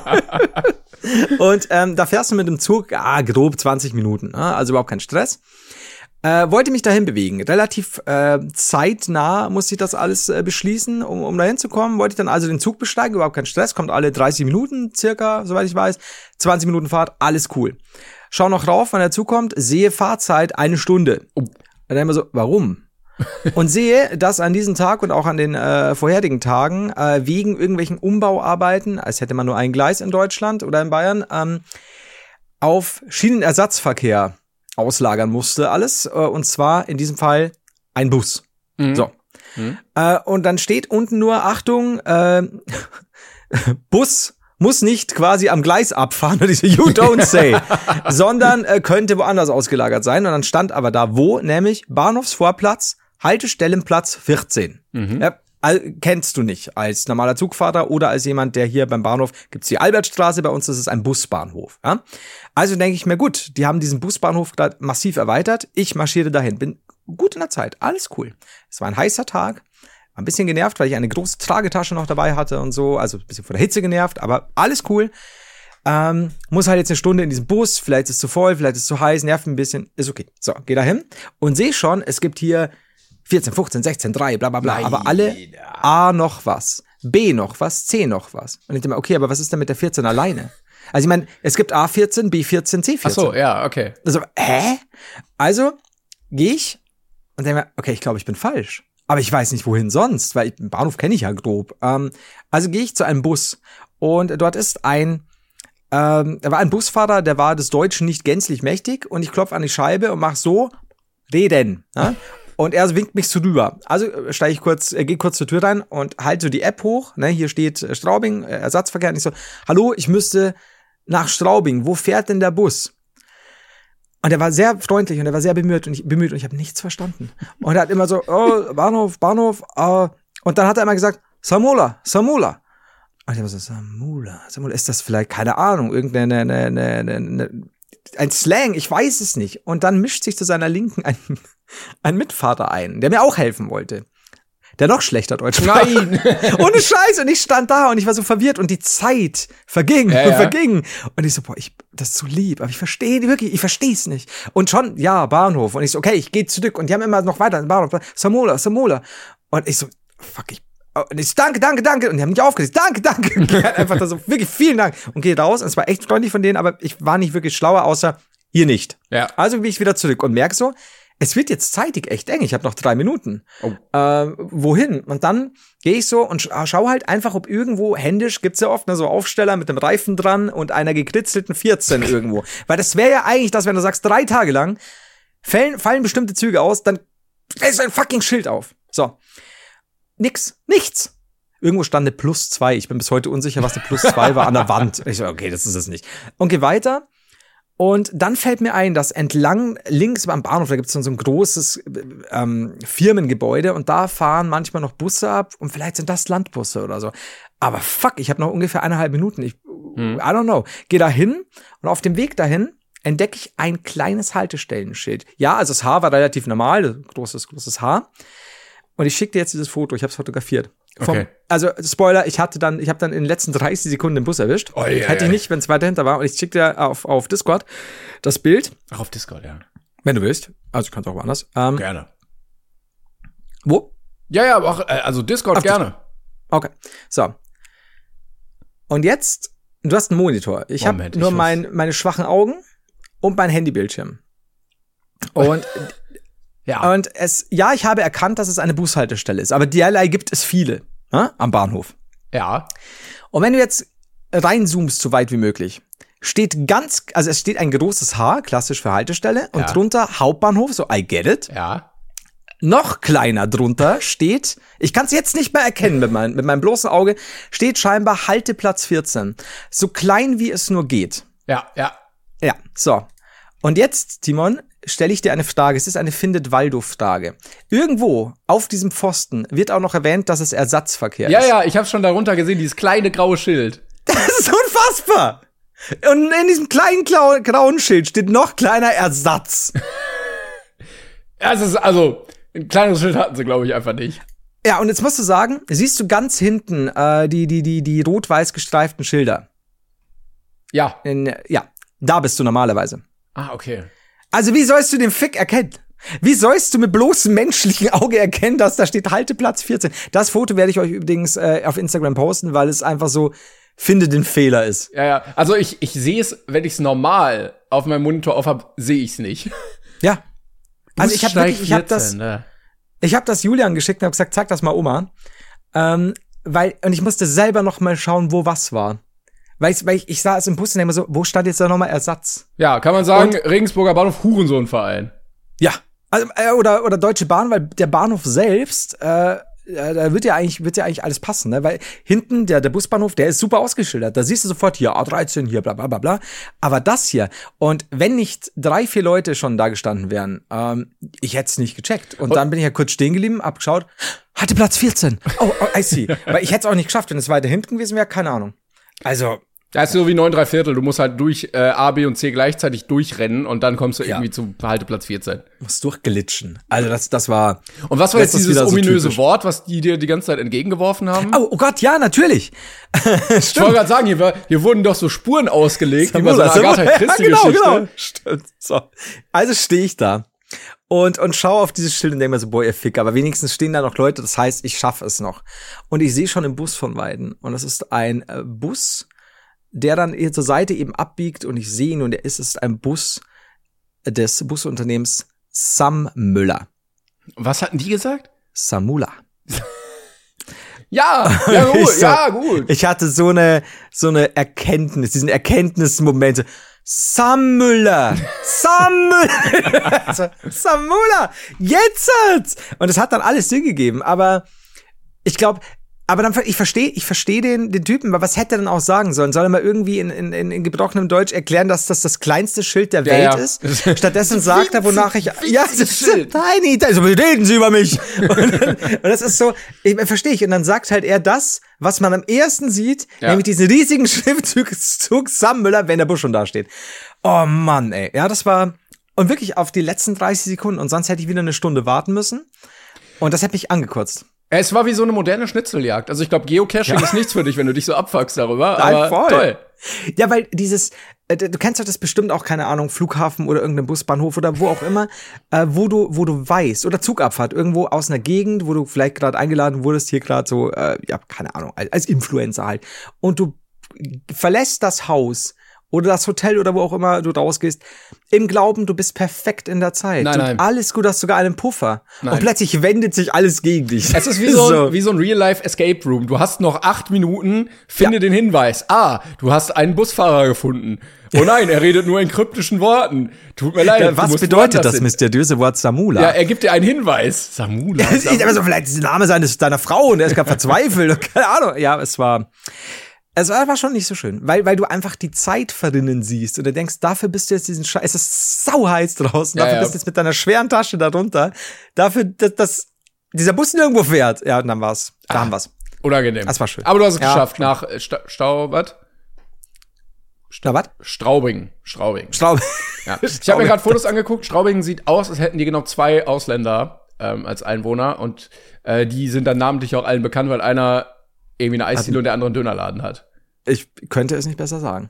und ähm, da fährst du mit dem Zug, ah, grob zwanzig Minuten, ne? Also überhaupt kein Stress. Äh, wollte mich dahin bewegen. Relativ äh, zeitnah musste ich das alles äh, beschließen, um, um dahin zu kommen. Wollte ich dann also den Zug besteigen, überhaupt kein Stress, kommt alle dreißig Minuten circa, soweit ich weiß. zwanzig Minuten Fahrt, alles cool. Schau noch rauf, wann der Zug kommt, sehe Fahrzeit eine Stunde. Oh. Dann immer so, warum? Und sehe, dass an diesem Tag und auch an den äh, vorherigen Tagen äh, wegen irgendwelchen Umbauarbeiten, als hätte man nur ein Gleis in Deutschland oder in Bayern, ähm, auf Schienenersatzverkehr auslagern musste alles, äh, und zwar in diesem Fall ein Bus. Mhm. So. Mhm. Äh, und dann steht unten nur, Achtung, äh, Bus muss nicht quasi am Gleis abfahren, oder diese You don't say, sondern äh, könnte woanders ausgelagert sein. Und dann stand aber da, wo, nämlich Bahnhofsvorplatz, Haltestellenplatz vierzehn. Mhm. Ja, kennst du nicht als normaler Zugfahrer oder als jemand, der hier beim Bahnhof, gibt's die Albertstraße, bei uns ist es ein Busbahnhof. Ja? Also denke ich mir, gut, die haben diesen Busbahnhof gerade massiv erweitert, ich marschiere dahin, bin gut in der Zeit, alles cool. Es war ein heißer Tag, war ein bisschen genervt, weil ich eine große Tragetasche noch dabei hatte und so, also ein bisschen von der Hitze genervt, aber alles cool. Ähm, muss halt jetzt eine Stunde in diesem Bus, vielleicht ist es zu voll, vielleicht ist es zu heiß, nervt ein bisschen, ist okay. So, geh dahin und sehe schon, es gibt hier vierzehn, fünfzehn, sechzehn, drei, bla bla bla, Nein. aber alle A noch was, B noch was, C noch was. Und ich denke mir, okay, aber was ist denn mit der vierzehn alleine? Also ich meine, es gibt A vierzehn, B vierzehn, C vierzehn.
Ach so, ja, okay.
Also, hä? Also gehe ich und denke mir, okay, ich glaube, ich bin falsch. Aber ich weiß nicht, wohin sonst, weil ich, den Bahnhof kenne ich ja grob. Ähm, also gehe ich zu einem Bus und dort ist ein, ähm, da war ein Busfahrer, der war des Deutschen nicht gänzlich mächtig und ich klopfe an die Scheibe und mach so, reden. Ja? Und er winkt mich so rüber. Also steige ich kurz, äh, gehe kurz zur Tür rein und halte so die App hoch. Ne, hier steht äh, Straubing, äh, Ersatzverkehr. Und ich so, hallo, ich müsste nach Straubing. Wo fährt denn der Bus? Und er war sehr freundlich und er war sehr bemüht und ich, bemüht und ich habe nichts verstanden. Und er hat immer so, oh, Bahnhof, Bahnhof. Uh. Und dann hat er immer gesagt, Samula, Samula. Und ich habe so, Samula, Samula. Ist das vielleicht, keine Ahnung, irgendeine, eine, eine, eine, eine, ein Slang, ich weiß es nicht. Und dann mischt sich zu seiner Linken ein ein Mitfahrer ein, der mir auch helfen wollte. Der noch schlechter Deutsch sprach. Nein! Ohne Scheiß. Und ich stand da und ich war so verwirrt und die Zeit verging ja, und ja. verging. Und ich so, boah, ich, das ist so lieb, aber ich verstehe wirklich, ich verstehe es nicht. Und schon, ja, Bahnhof. Und ich so, okay, ich gehe zurück. Und die haben immer noch weiter, Bahnhof, Samola, Samola. Und ich so, fuck, ich, und ich so, danke, danke, danke. Und die haben mich aufgelegt, danke, danke. Einfach da so, wirklich vielen Dank. Und gehe raus. Und es war echt freundlich von denen, aber ich war nicht wirklich schlauer, außer hier nicht. Ja. Also bin ich wieder zurück und merke so, es wird jetzt zeitig echt eng. Ich habe noch drei Minuten. Oh. Äh, wohin? Und dann gehe ich so und scha- schau halt einfach, ob irgendwo händisch, gibt's ja oft, ne, so Aufsteller mit dem Reifen dran und einer gekritzelten vierzehn irgendwo. Weil das wäre ja eigentlich das, wenn du sagst, drei Tage lang fallen, fallen bestimmte Züge aus, dann ist ein fucking Schild auf. So. Nix. Nichts. Irgendwo stand eine Plus zwei. Ich bin bis heute unsicher, was eine Plus zwei war an der Wand. Ich so, okay, das ist es nicht. Und geh weiter. Und dann fällt mir ein, dass entlang links am Bahnhof, da gibt es so ein großes ähm, Firmengebäude und da fahren manchmal noch Busse ab und vielleicht sind das Landbusse oder so. Aber fuck, ich habe noch ungefähr eineinhalb Minuten. Ich, hm. I don't know. Geh da hin und auf dem Weg dahin entdecke ich ein kleines Haltestellenschild. Ja, also das Haar war relativ normal, großes, großes Haar. Und ich schicke dir jetzt dieses Foto, ich habe es fotografiert. Vom, okay. Also Spoiler, ich hatte dann, ich habe dann in den letzten dreißig Sekunden den Bus erwischt. Oh, yeah, Hätte ich nicht, wenn es weiter hinter war. Und ich schicke dir auf, auf Discord das Bild.
Ach, auf Discord, ja.
Wenn du willst. Also kannst auch woanders. Ähm,
gerne.
Wo?
Ja, ja, aber auch, also Discord auf gerne. Discord.
Okay. So. Und jetzt, du hast einen Monitor. Ich habe nur mein, meine schwachen Augen und mein Handybildschirm. Und
Ja.
Und es, ja, ich habe erkannt, dass es eine Bushaltestelle ist, aber derlei gibt es viele, ne, am Bahnhof.
Ja.
Und wenn du jetzt reinzoomst, so weit wie möglich, steht ganz, also es steht ein großes H, klassisch für Haltestelle, und
Ja.
drunter Hauptbahnhof, so I get it.
Ja.
Noch kleiner drunter steht, ich kann es jetzt nicht mehr erkennen mit, mein, mit meinem bloßen Auge, steht scheinbar Halteplatz vierzehn. So klein wie es nur geht.
Ja, ja.
Ja, so. Und jetzt, Timon, stelle ich dir eine Frage. Es ist eine Findet-Waldo-Frage. Irgendwo auf diesem Pfosten wird auch noch erwähnt, dass es Ersatzverkehr
Ja,
ist.
ja, ich hab's schon darunter gesehen, dieses kleine graue Schild.
Das ist unfassbar. Und in diesem kleinen Klau- grauen Schild steht noch kleiner Ersatz.
Ja, es ist, also, ein kleineres Schild hatten sie, glaube ich, einfach nicht.
Ja, und jetzt musst du sagen, siehst du ganz hinten äh, die, die, die, die rot-weiß gestreiften Schilder.
Ja.
In, ja, da bist du normalerweise.
Ah, okay.
Also wie sollst du den Fick erkennen? Wie sollst du mit bloßem menschlichen Auge erkennen, dass da steht Halteplatz vierzehn? Das Foto werde ich euch übrigens äh, auf Instagram posten, weil es einfach so, finde den Fehler ist.
Ja, ja. Also ich, ich sehe es, wenn ich es normal auf meinem Monitor auf habe, sehe ich es nicht.
Ja. Also ich habe wirklich, ich habe das,
ne?
ich habe das Julian geschickt und habe gesagt, zeig das mal Oma. Ähm, weil, und ich musste selber noch mal schauen, wo was war. Weil ich, weil ich, ich saß im Bus und denke mir so, wo stand jetzt da nochmal Ersatz?
Ja, kann man sagen,
Und-
Regensburger Bahnhof Hurensohnverein.
Ja. Also, äh, oder, oder Deutsche Bahn, weil der Bahnhof selbst, äh, äh, da wird ja eigentlich, wird ja eigentlich alles passen, ne? Weil hinten, der, der Busbahnhof, der ist super ausgeschildert. Da siehst du sofort hier A dreizehn, hier bla, bla, bla, bla. Aber das hier, und wenn nicht drei, vier Leute schon da gestanden wären, ähm, ich hätte es nicht gecheckt. Und, und dann bin ich ja kurz stehen geblieben, hab geschaut, hatte Platz vierzehn. Oh, oh I see. Weil ich hätte es auch nicht geschafft, wenn es weiter hinten gewesen wäre, keine Ahnung. Also,
Das ist so wie neun drei Viertel. Du musst halt durch äh, A, B und C gleichzeitig durchrennen und dann kommst du
Ja.
irgendwie zum Halteplatz vierzehn.
muss durchglitschen. Also das, das war.
Und was war
Das
jetzt
ist
dieses
wieder so
ominöse
typisch.
Wort, was die dir die ganze Zeit entgegengeworfen haben?
Oh, oh Gott, ja, natürlich.
Ich wollte gerade sagen, hier, war, hier wurden doch so Spuren ausgelegt, wie bei so einer
Samula,
Agatha
Samula.
Christie-Geschichte.
Ja, genau, genau. Stimmt. So. Also stehe ich da und, und schaue auf dieses Schild und denke mir so, boah, ihr Ficker, aber wenigstens stehen da noch Leute, das heißt, ich schaffe es noch. Und ich sehe schon einen Bus von Weiden und das ist ein äh, Bus, der dann hier zur Seite eben abbiegt und ich sehe ihn und er ist, es ist ein Bus des Busunternehmens Sam Müller.
Was hatten die gesagt?
Samula.
Ja, ja gut,
Ich so-
ja gut.
Ich hatte so eine, so eine Erkenntnis, diesen Erkenntnismoment. Sam Müller! Sam Müller! Also, Sam Müller! Jetzt! Und es hat dann alles Sinn gegeben, aber ich glaube, aber dann, ich verstehe, ich verstehe den, den Typen, aber was hätte er denn auch sagen sollen? Soll er mal irgendwie in, in, in gebrochenem Deutsch erklären, dass das das kleinste Schild der
Ja,
Welt
ja.
ist? Stattdessen sagt er, wonach ich,
winzig
ja, das ist so
Schild.
tiny, also reden Sie über mich. Und, und das ist so, ich, verstehe ich. Und dann sagt halt er das, was man am ersten sieht,
Ja.
nämlich diesen riesigen Schriftzug Sam Müller, wenn der Bus schon da steht. Oh Mann, ey. Ja, das war, und wirklich auf die letzten dreißig Sekunden. Und sonst hätte ich wieder eine Stunde warten müssen. Und das hätte mich angekotzt.
Es war wie so eine moderne Schnitzeljagd. Also ich glaube, Geocaching
Ja.
ist nichts für dich, wenn du dich so abfuckst darüber.
Nein,
aber
voll.
toll.
Ja, weil dieses, äh, du kennst doch das bestimmt auch, keine Ahnung, Flughafen oder irgendein Busbahnhof oder wo auch immer, äh, wo du, wo du weißt, oder Zugabfahrt, irgendwo aus einer Gegend, wo du vielleicht gerade eingeladen wurdest, hier gerade so, äh, ja, keine Ahnung, als, als Influencer halt. Und du verlässt das Haus oder das Hotel oder wo auch immer du rausgehst, im Glauben, du bist perfekt in der Zeit.
Nein,
und
nein.
alles gut, hast sogar einen Puffer.
Nein.
Und plötzlich wendet sich alles gegen dich.
Es ist wie so, ein, wie so ein Real-Life-Escape Room. Du hast noch acht Minuten, finde
Ja.
den Hinweis. Ah, du hast einen Busfahrer gefunden. Oh nein, er redet nur in kryptischen Worten. Tut mir leid.
Ja,
du
was
musst
bedeutet
woanders
das
hin.
mysteriöse Wort Samula?
Ja, er gibt dir einen Hinweis. Samula.
Das ist aber so vielleicht der Name seines, deiner Frau und er ist gerade verzweifelt und keine Ahnung. Ja, es war, es war war schon nicht so schön, weil, weil du einfach die Zeit verrinnen siehst und du denkst, dafür bist du jetzt diesen Scheiß, es ist sauheiß draußen,
Ja,
dafür
ja.
bist du jetzt mit deiner schweren Tasche da drunter, dafür, dass, dass dieser Bus nirgendwo fährt. Ja, und dann war's, da haben wir's.
Unangenehm.
Das war schön.
Aber du hast es
Ja,
geschafft.
schon.
Nach äh, Sta Stau, was?
Na, was?
Straubing. Straubing.
Straube.
Ja. Ich habe mir gerade Fotos angeguckt. Straubing sieht aus, als hätten die genau zwei Ausländer ähm, als Einwohner. Und äh, die sind dann namentlich auch allen bekannt, weil einer irgendwie eine Eisdiele und der andere einen Dönerladen hat.
Ich könnte es nicht besser sagen.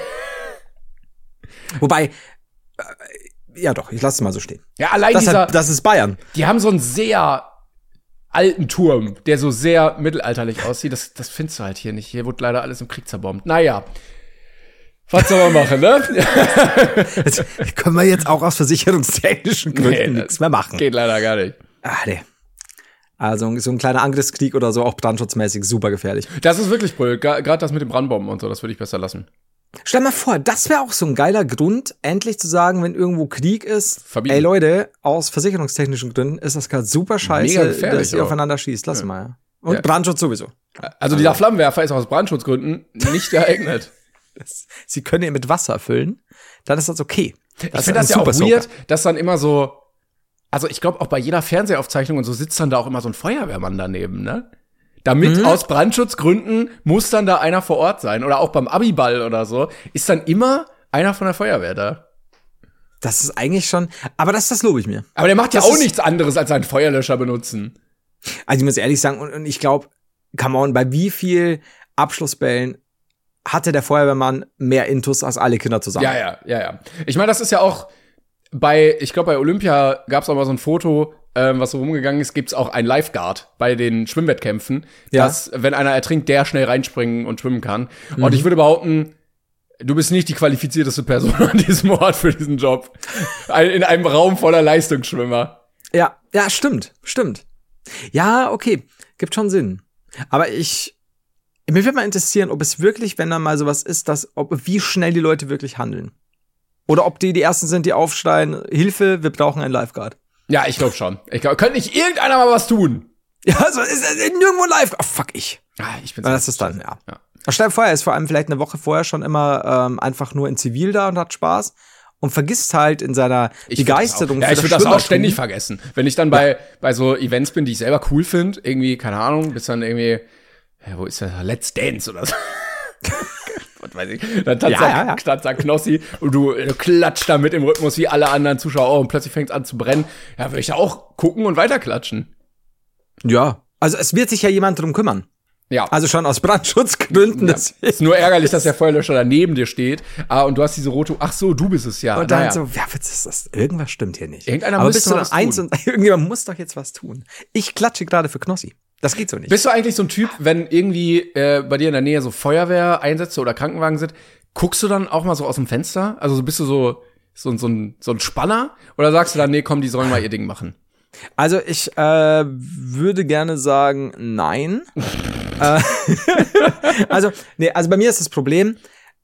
Wobei, äh, ja doch, ich lasse es mal so stehen.
Ja, allein
Das,
dieser,
hat, das ist Bayern.
die haben so einen sehr alten Turm, der so sehr mittelalterlich aussieht. Das, das findest du halt hier nicht. Hier wurde leider alles im Krieg zerbombt. Naja. Was soll man machen, ne?
Jetzt können wir jetzt auch aus versicherungstechnischen Gründen nee, nichts mehr machen.
Geht leider gar nicht.
Ah, nee. Also so ein kleiner Angriffskrieg oder so, auch brandschutzmäßig, super gefährlich.
Das ist wirklich cool. Gerade das mit den Brandbomben und so, das würde ich besser lassen.
Stell mal vor, das wäre auch so ein geiler Grund, endlich zu sagen, wenn irgendwo Krieg ist, Verbieten. Ey Leute, aus versicherungstechnischen Gründen ist das gerade super scheiße, dass ihr aufeinander schießt. Lass ja. mal. Ja. Und ja. Brandschutz sowieso.
Also, also dieser Flammenwerfer ist aus Brandschutzgründen nicht geeignet.
Das, Sie können ihn mit Wasser füllen, dann ist das okay.
Das ich finde das ja auch weird, Soaker. Dass dann immer so, also ich glaube auch bei jeder Fernsehaufzeichnung und so sitzt dann da auch immer so ein Feuerwehrmann daneben, ne? Damit mhm. aus Brandschutzgründen muss dann da einer vor Ort sein. Oder auch beim Abiball oder so, ist dann immer einer von der Feuerwehr da.
Das ist eigentlich schon, aber das, das lobe ich mir.
Aber der macht ja
das
auch nichts anderes, als einen Feuerlöscher benutzen.
Also ich muss ehrlich sagen, und, und ich glaube, come on, bei wie viel Abschlussbällen hatte der Feuerwehrmann mehr Intus als alle Kinder zusammen?
Ja, ja, ja, ja. Ich meine, das ist ja auch bei, ich glaube, bei Olympia gab es auch mal so ein Foto, ähm, was so rumgegangen ist, gibt's auch ein Lifeguard bei den Schwimmwettkämpfen, ja. dass, wenn einer ertrinkt, der schnell reinspringen und schwimmen kann. Mhm. Und ich würde behaupten, du bist nicht die qualifizierteste Person an diesem Ort für diesen Job. In einem Raum voller Leistungsschwimmer.
Ja, ja, stimmt, stimmt. Ja, okay, gibt schon Sinn. Aber ich, mich würde mal interessieren, ob es wirklich, wenn da mal sowas ist, dass, ob, wie schnell die Leute wirklich handeln. Oder ob die die Ersten sind, die aufschreien, Hilfe, wir brauchen einen Lifeguard.
Ja, ich glaube schon. Ich glaube, könnte nicht irgendeiner mal was tun?
Ja, also ist, ist nirgendwo ein Lifeguard. Oh, fuck, ich.
Ah, ich bin
so das ist dann, ja. ja. Stell dir vor, er ist vor allem vielleicht eine Woche vorher schon immer ähm, einfach nur in Zivil da und hat Spaß. Und vergisst halt in seiner
ich
Begeisterung.
Ja, ich würde das auch ständig vergessen. Wenn ich dann bei, ja. bei so Events bin, die ich selber cool finde, irgendwie, keine Ahnung, bis dann irgendwie, ja, wo ist der? Let's Dance oder so. Was weiß ich. Dann tanzt ja, ja, ja. da Knossi und du, du klatscht da mit im Rhythmus wie alle anderen Zuschauer oh, und plötzlich fängt es an zu brennen. Ja, würde ich auch gucken und weiterklatschen.
Ja, also es wird sich ja jemand drum kümmern.
Ja.
Also schon aus Brandschutzgründen.
Ja. Ist nur ärgerlich, dass der Feuerlöscher da neben dir steht. Ah, und du hast diese rote, ach so, du bist es ja.
Und dann
naja.
so, ja, was ist das? Irgendwas stimmt hier nicht.
Irgendeiner
Aber
muss
bist du dann eins tun. Und irgendjemand muss doch jetzt was tun. Ich klatsche gerade für Knossi. Das geht so nicht.
Bist du eigentlich so ein Typ, wenn irgendwie äh, bei dir in der Nähe so Feuerwehreinsätze oder Krankenwagen sind, guckst du dann auch mal so aus dem Fenster? Also bist du so, so, so, ein, so ein Spanner? Oder sagst du dann, nee, komm, die sollen mal ihr Ding machen?
Also ich äh, würde gerne sagen, nein. äh, also, nee, also bei mir ist das Problem,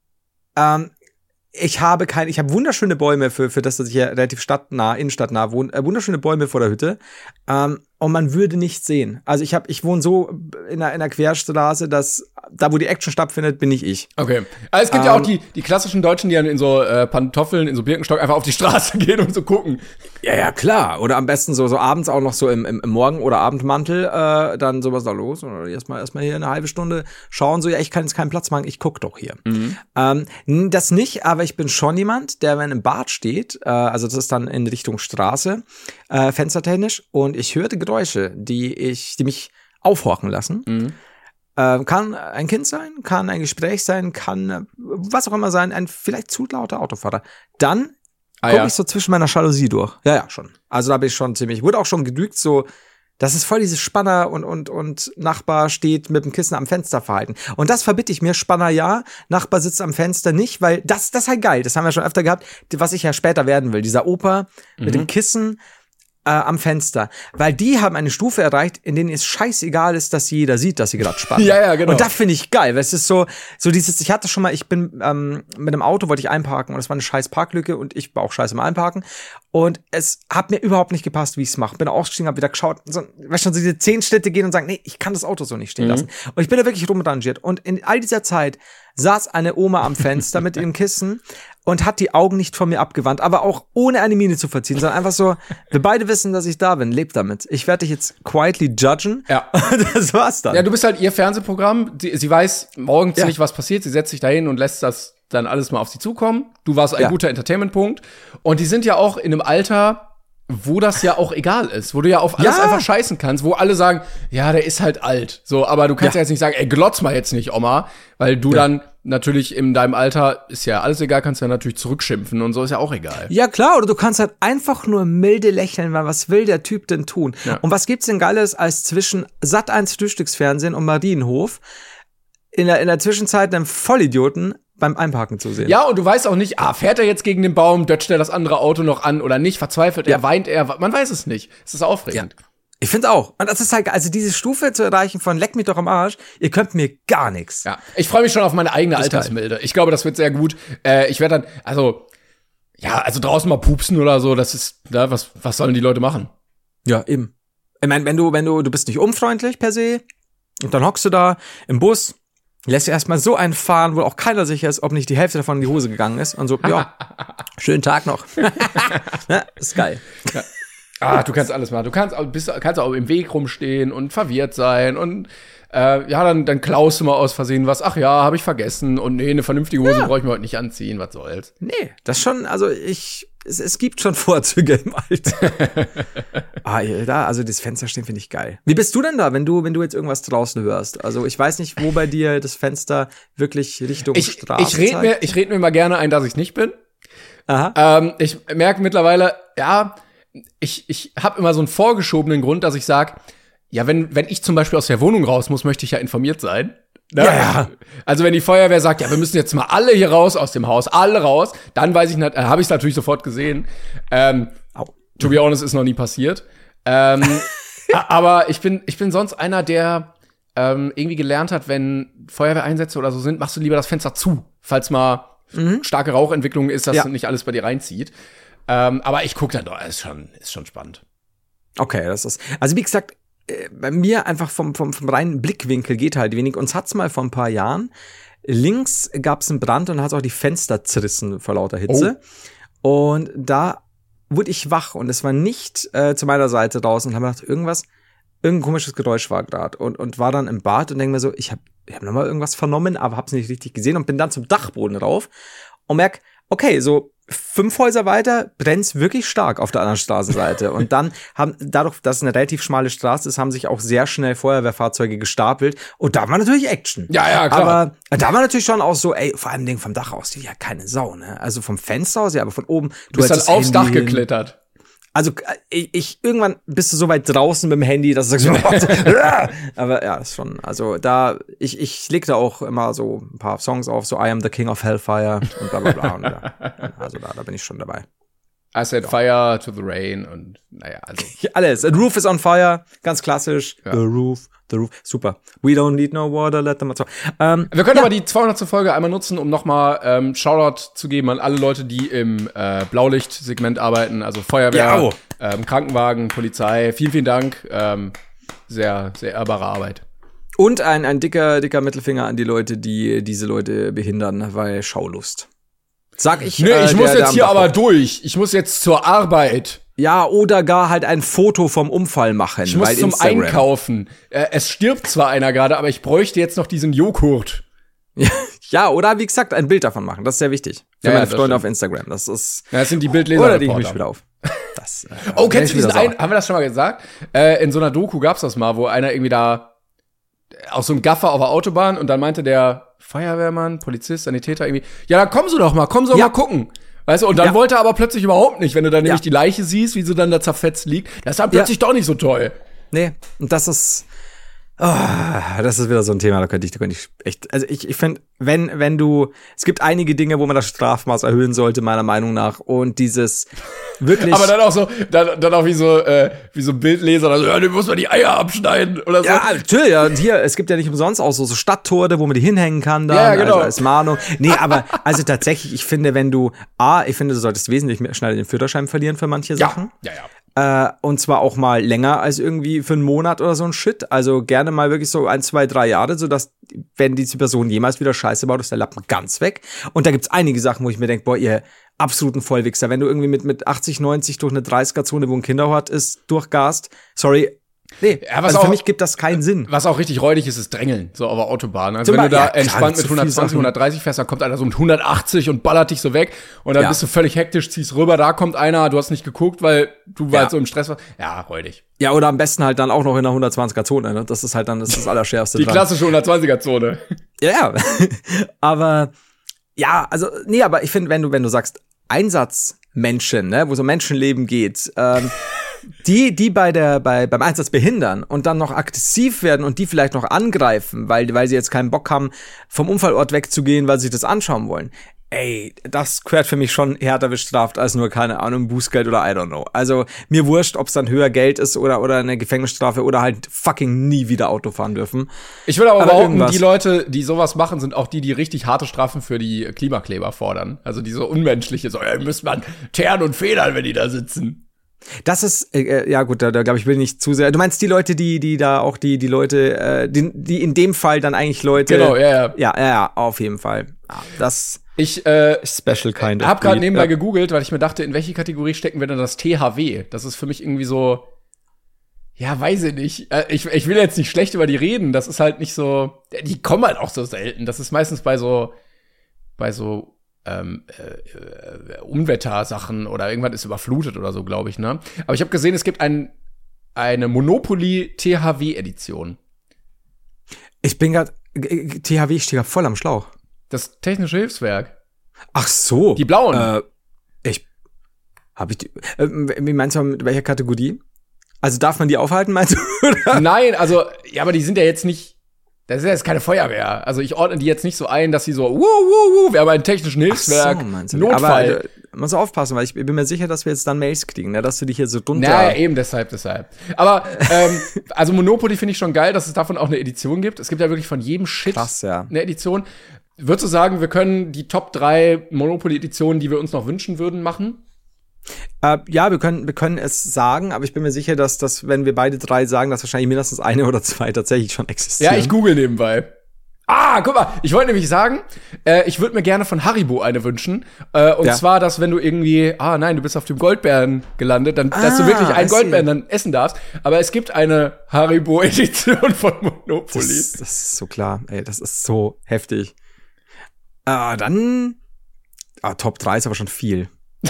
ähm, ich habe keine, ich habe wunderschöne Bäume für, für das, dass ich hier relativ stadtnah, innenstadtnah wohne, äh, wunderschöne Bäume vor der Hütte. Ähm, und man würde nichts sehen. Also ich habe, ich wohne so in einer, in einer Querstraße, dass da, wo die Action stattfindet, bin nicht ich.
Okay. Also es gibt ähm, ja auch die, die klassischen Deutschen, die dann in so äh, Pantoffeln, in so Birkenstock einfach auf die Straße gehen und so gucken.
Ja, ja, klar. Oder am besten so, so abends auch noch so im, im, im Morgen- oder Abendmantel, äh, dann sowas da los. Oder erstmal, erstmal hier eine halbe Stunde schauen, so, ja, ich kann jetzt keinen Platz machen, ich guck doch hier. Mhm. Ähm, das nicht, aber ich bin schon jemand, der, wenn im Bad steht, äh, also das ist dann in Richtung Straße, äh, fenstertechnisch, und ich höre Geräusche, die ich, die mich aufhorchen lassen. Mhm. Äh, kann ein Kind sein, kann ein Gespräch sein, kann äh, was auch immer sein, ein vielleicht zu lauter Autofahrer. Dann ah, gucke ja. ich so zwischen meiner Jalousie durch. Ja, ja, schon. Also da bin ich schon ziemlich, wurde auch schon gedrückt, so, das ist voll dieses Spanner und, und, und Nachbar steht mit dem Kissen am Fenster verhalten. Und das verbitte ich mir, Spanner ja, Nachbar sitzt am Fenster nicht, weil das, das ist halt geil, das haben wir schon öfter gehabt, was ich ja später werden will, dieser Opa mhm. mit dem Kissen Äh, am Fenster, weil die haben eine Stufe erreicht, in denen es scheißegal ist, dass jeder sieht, dass sie gerade spannen.
Ja, ja, genau.
Und das finde ich geil, weil es ist so, so dieses, ich hatte schon mal, ich bin ähm, mit einem Auto, wollte ich einparken und es war eine scheiß Parklücke und ich war auch scheiße im Einparken und es hat mir überhaupt nicht gepasst, wie ich es mache. Bin ausgestiegen, hab wieder geschaut, so, weißt schon, so diese zehn Schritte gehen und sagen, nee, ich kann das Auto so nicht stehen mhm. lassen. Und ich bin da wirklich rumrangiert und in all dieser Zeit saß eine Oma am Fenster mit ihrem Kissen und hat die Augen nicht von mir abgewandt, aber auch ohne eine Miene zu verziehen, sondern einfach so, wir beide wissen, dass ich da bin, lebt damit. Ich werde dich jetzt quietly judgen.
Ja.
Das war's dann.
Ja, du bist halt ihr Fernsehprogramm. Sie, sie weiß morgens ja. nicht, was passiert. Sie setzt sich dahin und lässt das dann alles mal auf sie zukommen. Du warst ein ja. guter Entertainment-Punkt. Und die sind ja auch in einem Alter, wo das ja auch egal ist, wo du ja auf alles ja. einfach scheißen kannst, wo alle sagen, ja, der ist halt alt. So, aber du kannst ja, ja jetzt nicht sagen, ey, glotz mal jetzt nicht, Oma, weil du ja. dann natürlich in deinem Alter ist ja alles egal, kannst ja natürlich zurückschimpfen und so ist ja auch egal.
Ja, klar, oder du kannst halt einfach nur milde lächeln, weil was will der Typ denn tun? Ja. Und was gibt's denn Geiles als zwischen Sat eins Frühstücksfernsehen und Marienhof in der, in der Zwischenzeit einem Vollidioten beim Einparken zusehen.
Ja, und du weißt auch nicht, ah, fährt er jetzt gegen den Baum, dötscht er das andere Auto noch an oder nicht, verzweifelt er,
Ja.
weint er, man weiß es nicht. Es ist aufregend.
Ja. Ich finde auch. Und das ist halt, also diese Stufe zu erreichen von leck mich doch am Arsch, ihr könnt mir gar nichts.
Ja, ich freue mich schon auf meine eigene
Das ist
Altersmilde. Ich glaube, das wird sehr gut. Äh, ich werde dann, also, ja, also draußen mal pupsen oder so, das ist, ja, was, was sollen die Leute machen?
Ja, eben. Ich meine, wenn du, wenn du, du bist nicht unfreundlich per se, und dann hockst du da im Bus, lässt erstmal so einen fahren, wo auch keiner sicher ist, ob nicht die Hälfte davon in die Hose gegangen ist. Und so, ja, schönen Tag noch. Ja, ist geil.
Ja. Ah, du kannst alles machen. Du kannst auch, bist, kannst auch im Weg rumstehen und verwirrt sein und äh, ja, dann, dann klaust du mal aus Versehen was. Ach ja, habe ich vergessen. Und nee, eine vernünftige Hose
Ja.
brauche ich mir heute nicht anziehen. Was soll's?
Nee, das schon, also ich, es, es gibt schon Vorzüge im Alter. ah, ja, da, also das Fenster stehen finde ich geil. Wie bist du denn da, wenn du, wenn du jetzt irgendwas draußen hörst? Also ich weiß nicht, wo bei dir das Fenster wirklich Richtung
Ich,
Straße
ich rede
zeigt.
mir, ich red mir mal gerne ein, dass ich nicht bin.
Aha.
Ähm, ich merke mittlerweile, ja, ich, ich habe immer so einen vorgeschobenen Grund, dass ich sage, ja, wenn, wenn ich zum Beispiel aus der Wohnung raus muss, möchte ich ja informiert sein. Ne?
Ja, ja.
Also wenn die Feuerwehr sagt, ja, wir müssen jetzt mal alle hier raus aus dem Haus, alle raus, dann weiß ich, äh, habe ich es natürlich sofort gesehen. Ähm,
Au.
to be honest, ist noch nie passiert. Ähm, a- aber ich bin, ich bin sonst einer, der ähm, irgendwie gelernt hat, wenn Feuerwehreinsätze oder so sind, machst du lieber das Fenster zu, falls mal
Mhm.
starke Rauchentwicklung ist, dass
Ja.
nicht alles bei dir reinzieht. Ähm, aber ich gucke dann doch, ist schon, ist schon spannend.
Okay, das ist, also wie gesagt, äh, bei mir einfach vom, vom, vom reinen Blickwinkel geht halt wenig. Uns hat's mal vor ein paar Jahren, links gab's einen Brand und da hat's auch die Fenster zerrissen vor lauter Hitze. Und da wurde ich wach und es war nicht äh, zu meiner Seite draußen und habe gedacht, irgendwas, irgendein komisches Geräusch war gerade und, und war dann im Bad und denke mir so, ich habe ich hab noch mal irgendwas vernommen, aber hab's nicht richtig gesehen und bin dann zum Dachboden rauf und merk, okay, so fünf Häuser weiter brennt's wirklich stark auf der anderen Straßenseite. Und dann haben, dadurch, dass es eine relativ schmale Straße ist, haben sich auch sehr schnell Feuerwehrfahrzeuge gestapelt. Und da war natürlich Action.
Ja, ja, klar.
Aber da war natürlich schon auch so, ey, vor allem Ding vom Dach aus, die ja keine Sau, ne? Also vom Fenster aus, ja, aber von oben.
Du bist dann
hältst das
aufs Dach
Handy hin.
geklettert.
Also ich, ich irgendwann bist du so weit draußen mit dem Handy, dass du sagst, aber ja, das ist schon, also da, ich, ich leg da auch immer so ein paar Songs auf, so I Am the King of Hellfire und bla bla bla. Und da, also da, da bin ich schon dabei.
I said fire to the rain und naja, also.
Alles. The roof is on fire, ganz klassisch.
Ja.
The roof, the roof, super. We don't need no water, let them out. Ähm,
Wir können
ja.
aber die zweihundertste Folge einmal nutzen, um nochmal ähm, Shoutout zu geben an alle Leute, die im äh, Blaulichtsegment arbeiten, also Feuerwehr,
Ja, oh.
ähm, Krankenwagen, Polizei. Vielen, vielen Dank. Ähm, sehr, sehr ehrbare Arbeit.
Und ein, ein dicker, dicker Mittelfinger an die Leute, die diese Leute behindern, weil Schaulust. Sag ich.
Nee,
äh,
ich muss
der- der
jetzt
am
hier
Dach
aber
hockt.
durch. Ich muss jetzt zur Arbeit.
Ja, oder gar halt ein Foto vom Unfall machen.
Ich muss
weil
zum
Instagram.
Einkaufen. Äh, es stirbt zwar einer gerade, aber ich bräuchte jetzt noch diesen Joghurt.
Ja, oder wie gesagt, ein Bild davon machen. Das ist sehr wichtig. Für
Ja, ja,
meine
das
Freunde
stimmt.
auf Instagram. Das ist.
Ja, das sind die Bildleser.
Oder die ich mich wieder auf. Das, äh,
Oh,
bin
kennst
ich
du diesen
wieder sauer.
einen, haben wir das schon mal gesagt? Äh, in so einer Doku gab's das mal, wo einer irgendwie da aus so einem Gaffer auf der Autobahn und dann meinte der Feuerwehrmann, Polizist, Sanitäter irgendwie, ja, dann kommen Sie doch mal, kommen Sie doch
Ja.
mal gucken. Weißt du, und dann
Ja.
wollte er aber plötzlich überhaupt nicht, wenn du dann nämlich
Ja.
die Leiche siehst, wie sie dann da zerfetzt liegt, das ist dann plötzlich doch nicht so toll.
Nee, und das ist. Ah, das ist wieder so ein Thema, da könnte ich, da könnte ich echt. Also ich, ich finde, wenn, wenn du. Es gibt einige Dinge, wo man das Strafmaß erhöhen sollte, meiner Meinung nach. Und dieses wirklich.
Aber dann auch so, dann, dann auch wie so, äh, wie so Bildleser, also, ja, dem muss man die Eier abschneiden oder so.
Ja, natürlich, ja. Und hier, es gibt ja nicht umsonst auch so, so Stadttore, wo man die hinhängen kann dann,
Ja, genau.
also als Mahnung. Nee, aber also tatsächlich, ich finde, wenn du, A, ich finde, du solltest wesentlich mehr schneller den Führerschein verlieren für manche Sachen.
ja, ja.
Äh, und zwar auch mal länger als irgendwie für einen Monat oder so ein Shit. Also gerne mal wirklich so ein, zwei, drei Jahre, sodass, wenn diese Person jemals wieder Scheiße baut, ist der Lappen ganz weg. Und da gibt's einige Sachen, wo ich mir denke, boah, ihr absoluten Vollwichser. Wenn du irgendwie mit, mit achtzig, neunzig durch eine dreißiger-Zone, wo ein Kinderhort ist, durchgast, sorry. Nee,
Ja, was
also
auch-
für mich gibt das keinen Sinn.
Was auch richtig räudig ist, ist Drängeln, so auf der Autobahn. Also
Zum
wenn du da
Beispiel- ja, klar,
entspannt
zu
mit
viel
hundertzwanzig,
Sachen.
hundertdreißig fährst, dann kommt einer so mit hundertachtzig und ballert dich so weg. Und dann
Ja.
bist du völlig hektisch, ziehst rüber, da kommt einer, du hast nicht geguckt, weil du
Ja.
halt so im Stress warst. Ja, räudig.
Ja, oder am besten halt dann auch noch in der hundertzwanziger-Zone, ne? Das ist halt dann das, ist das Allerschärfste
Die
dran.
klassische hundertzwanziger-Zone.
Ja, ja. aber, ja, also, nee, aber ich finde, wenn du, wenn du sagst, Einsatzmenschen, ne, wo so Menschenleben geht, ähm, die, die bei der, bei, beim Einsatz behindern und dann noch aggressiv werden und die vielleicht noch angreifen, weil, weil sie jetzt keinen Bock haben, vom Unfallort wegzugehen, weil sie sich das anschauen wollen. Ey, das gehört für mich schon härter bestraft als nur, keine Ahnung, Bußgeld oder I don't know. Also, mir wurscht, ob es dann höher Geld ist oder, oder eine Gefängnisstrafe oder halt fucking nie wieder Auto fahren dürfen.
Ich würde aber, aber behaupten,
irgendwas.
die Leute, die sowas machen, sind auch die, die richtig harte Strafen für die Klimakleber fordern. Also diese unmenschliche, so, ja, müsst man teeren und federn, wenn die da sitzen.
Das ist, äh, ja gut, da, da glaube ich, will nicht zu sehr. Du meinst die Leute, die, die da auch die, die Leute, äh, die, die in dem Fall dann eigentlich Leute.
Genau, ja, ja.
Ja, ja, ja, auf jeden Fall. Ja, das.
Ich äh,
Special kind of
hab gerade
breed,
nebenbei
ja.
gegoogelt, weil ich mir dachte, in welche Kategorie stecken wir denn das T H W? Das ist für mich irgendwie so, ja, weiß ich nicht. Äh, ich, ich will jetzt nicht schlecht über die reden. Das ist halt nicht so, die kommen halt auch so selten. Das ist meistens bei so, bei so ähm, äh, Unwettersachen oder irgendwann ist überflutet oder so, glaube ich, ne? Aber ich habe gesehen, es gibt ein, eine Monopoly T H W-Edition.
Ich bin gerade, T H W steht grad voll am Schlauch.
Das Technische Hilfswerk.
Ach so.
Die blauen.
Äh, ich, hab ich die, äh, wie meinst du, mit welcher Kategorie? Also darf man die aufhalten, meinst du? Oder?
Nein, also, ja, aber die sind ja jetzt nicht, das ist ja jetzt keine Feuerwehr. Also ich ordne die jetzt nicht so ein, dass sie so, wuh, wuh, wuh, wir haben einen technischen Hilfswerk,
Ach so, meinst du?
Notfall.
Aber äh, musst du aufpassen, weil ich bin mir sicher, dass wir jetzt dann Mails kriegen, ne? Dass du dich hier so drunter.
Naja, eben deshalb, deshalb. Aber, ähm, also Monopoly finde ich schon geil, dass es davon auch eine Edition gibt. Es gibt ja wirklich von jedem Shit
Krass, ja.
eine Edition. Würdest du sagen, wir können die Top drei Monopoly-Editionen, die wir uns noch wünschen würden, machen?
Äh, ja, wir können, wir können es sagen, aber ich bin mir sicher, dass, dass wenn wir beide drei sagen, dass wahrscheinlich mindestens eine oder zwei tatsächlich schon existieren.
Ja, ich google nebenbei. Ah, guck mal, ich wollte nämlich sagen, äh, ich würde mir gerne von Haribo eine wünschen. Äh, und
Ja.
zwar, dass wenn du irgendwie, ah nein, du bist auf dem Goldbären gelandet, dann, dass du
Ah,
wirklich einen
I see.
Goldbären dann essen darfst. Aber es gibt eine Haribo-Edition von Monopoly.
Das, das ist so klar, ey, das ist so heftig. Ah, dann. Ah, Top drei ist aber schon viel.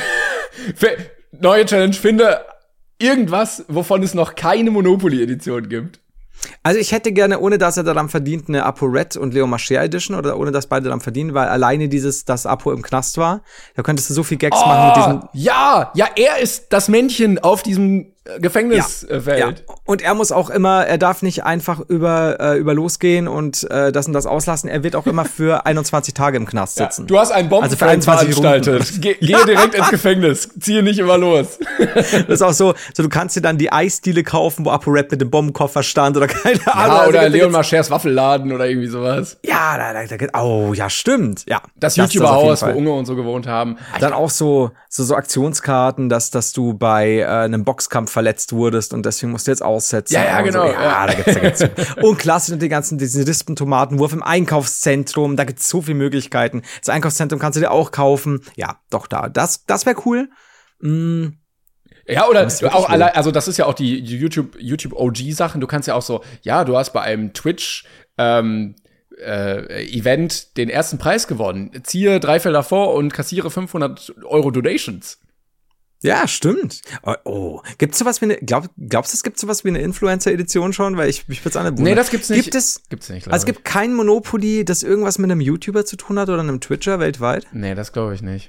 F- Neue Challenge, finde irgendwas, wovon es noch keine Monopoly-Edition gibt.
Also ich hätte gerne, ohne dass er daran verdient, eine ApoRed und Leo Mascher Edition oder ohne dass beide daran verdienen, weil alleine dieses, dass Apo im Knast war, da könntest du so viel Gags machen mit diesem.
ja, ja, er ist das Männchen auf diesem äh, Gefängnisfeld.
Ja. Und er muss auch immer, er darf nicht einfach über, äh, über losgehen und äh, das und das auslassen. Er wird auch immer für einundzwanzig Tage im Knast
Ja,
sitzen.
du hast einen
Also für
Bombenfeld
einundzwanzig
veranstaltet. Ge gehe direkt ins Gefängnis. Ziehe nicht immer los.
Das ist auch so, so du kannst dir dann die Eisdiele kaufen, wo ApoRed mit dem Bombenkoffer stand oder keine Ahnung.
Ja,
Also,
oder
da
Leon
gibt's-
Maschers Waffelladen oder irgendwie sowas.
Ja, da, da, da, geht- oh, ja, stimmt. Ja.
Das,
auf jeden
YouTuber-Haus, wo
Fall.
Unge und so gewohnt haben.
Dann auch so, so, so Aktionskarten, dass, dass du bei äh, einem Boxkampf verletzt wurdest und deswegen musst du jetzt aussetzen.
Ja, ja,
und
genau,
So. Ja,
ja.
da gibt's, da gibt's. Und klassisch die ganzen, diesen Rispentomatenwurf im Einkaufszentrum, da gibt's so viele Möglichkeiten. Das Einkaufszentrum kannst du dir auch kaufen. Ja, doch, da, das, das wäre cool. Mm,
Ja, oder
Das ist wirklich
auch
wild.
allein, also das ist ja auch die YouTube, YouTube O G-Sachen. Du kannst ja auch so, ja, du hast bei einem Twitch, ähm, äh, Event den ersten Preis gewonnen. Ziehe drei Felder vor und kassiere fünfhundert Euro Donations.
ja, stimmt. Oh, oh. Gibt's sowas wie eine, glaub, glaubst du, es gibt sowas wie eine Influencer-Edition schon? Weil ich, ich würde es an
Nee, das gibt's nicht.
Gibt es?
Gibt's nicht,
Also es gibt kein Monopoly, das irgendwas mit einem YouTuber zu tun hat oder einem Twitcher weltweit?
Nee, das glaube ich nicht.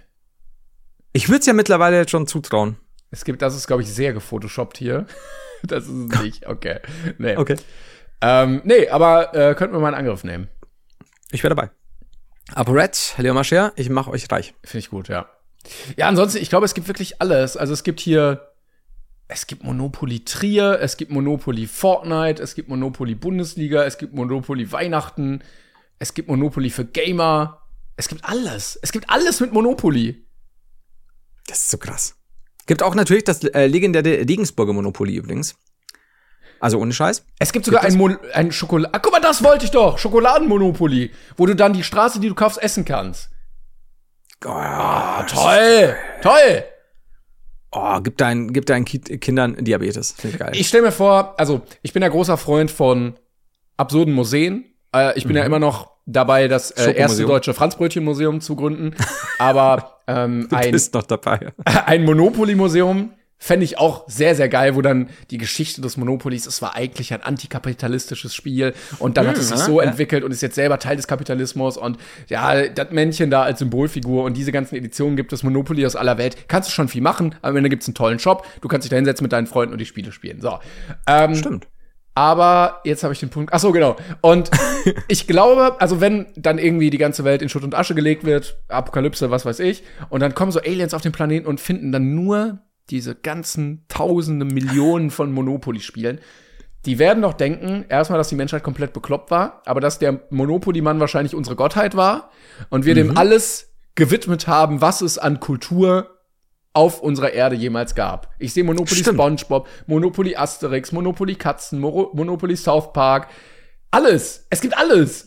Ich würde es ja mittlerweile jetzt schon zutrauen.
Es gibt, das ist, glaube ich, sehr gefotoshoppt hier. Das ist es nicht. Okay. Nee.
Okay.
Ähm, nee, aber äh, könnten wir mal einen Angriff nehmen.
Ich wäre dabei. ApoRed, Leo Mascher, ich mache euch reich.
Finde ich gut, ja. Ja, ansonsten, ich glaube, es gibt wirklich alles. Also es gibt hier, es gibt Monopoly Trier, es gibt Monopoly Fortnite, es gibt Monopoly Bundesliga, es gibt Monopoly Weihnachten, es gibt Monopoly für Gamer. Es gibt alles. Es gibt alles mit Monopoly.
Das ist so krass. Gibt auch natürlich das äh, legendäre Regensburger Monopoly übrigens. Also ohne Scheiß.
Es gibt sogar ein, Mon- ein Schokolade. Ah, guck mal, das wollte ich doch. Schokoladenmonopoly, wo du dann die Straße, die du kaufst, essen kannst.
Oh,
Ah, toll. Toll.
Oh, gib deinen, gib deinen Ki- Kindern Diabetes. Finde ich geil.
Ich stelle mir vor, also ich bin ja großer Freund von absurden Museen. Äh, ich bin
Mhm.
ja immer noch dabei, das äh, erste
Schokomuseum.
deutsche Franzbrötchen-Museum zu gründen. Aber ähm,
du
ein,
bist noch dabei.
ein Monopoly-Museum Fände ich auch sehr, sehr geil, wo dann die Geschichte des Monopolies, es war eigentlich ein antikapitalistisches Spiel und dann hm, hat es sich so ja. entwickelt und ist jetzt selber Teil des Kapitalismus und ja, das Männchen da als Symbolfigur und diese ganzen Editionen gibt es, Monopoly aus aller Welt. Kannst du schon viel machen, aber am Ende gibt's einen tollen Shop, du kannst dich da hinsetzen mit deinen Freunden und die Spiele spielen. So. Ähm,
Stimmt.
Aber jetzt habe ich den Punkt. Ach so, genau. Und ich glaube, also wenn dann irgendwie die ganze Welt in Schutt und Asche gelegt wird, Apokalypse, was weiß ich, und dann kommen so Aliens auf den Planeten und finden dann nur diese ganzen Tausende, Millionen von Monopoly-Spielen, die werden doch denken, erstmal, dass die Menschheit komplett bekloppt war, aber dass der Monopoly-Mann wahrscheinlich unsere Gottheit war und wir mhm. dem alles gewidmet haben, was es an Kultur auf unserer Erde jemals gab. Ich sehe Monopoly Stimmt. SpongeBob, Monopoly Asterix, Monopoly Katzen, Moro- Monopoly South Park. Alles. Es gibt alles.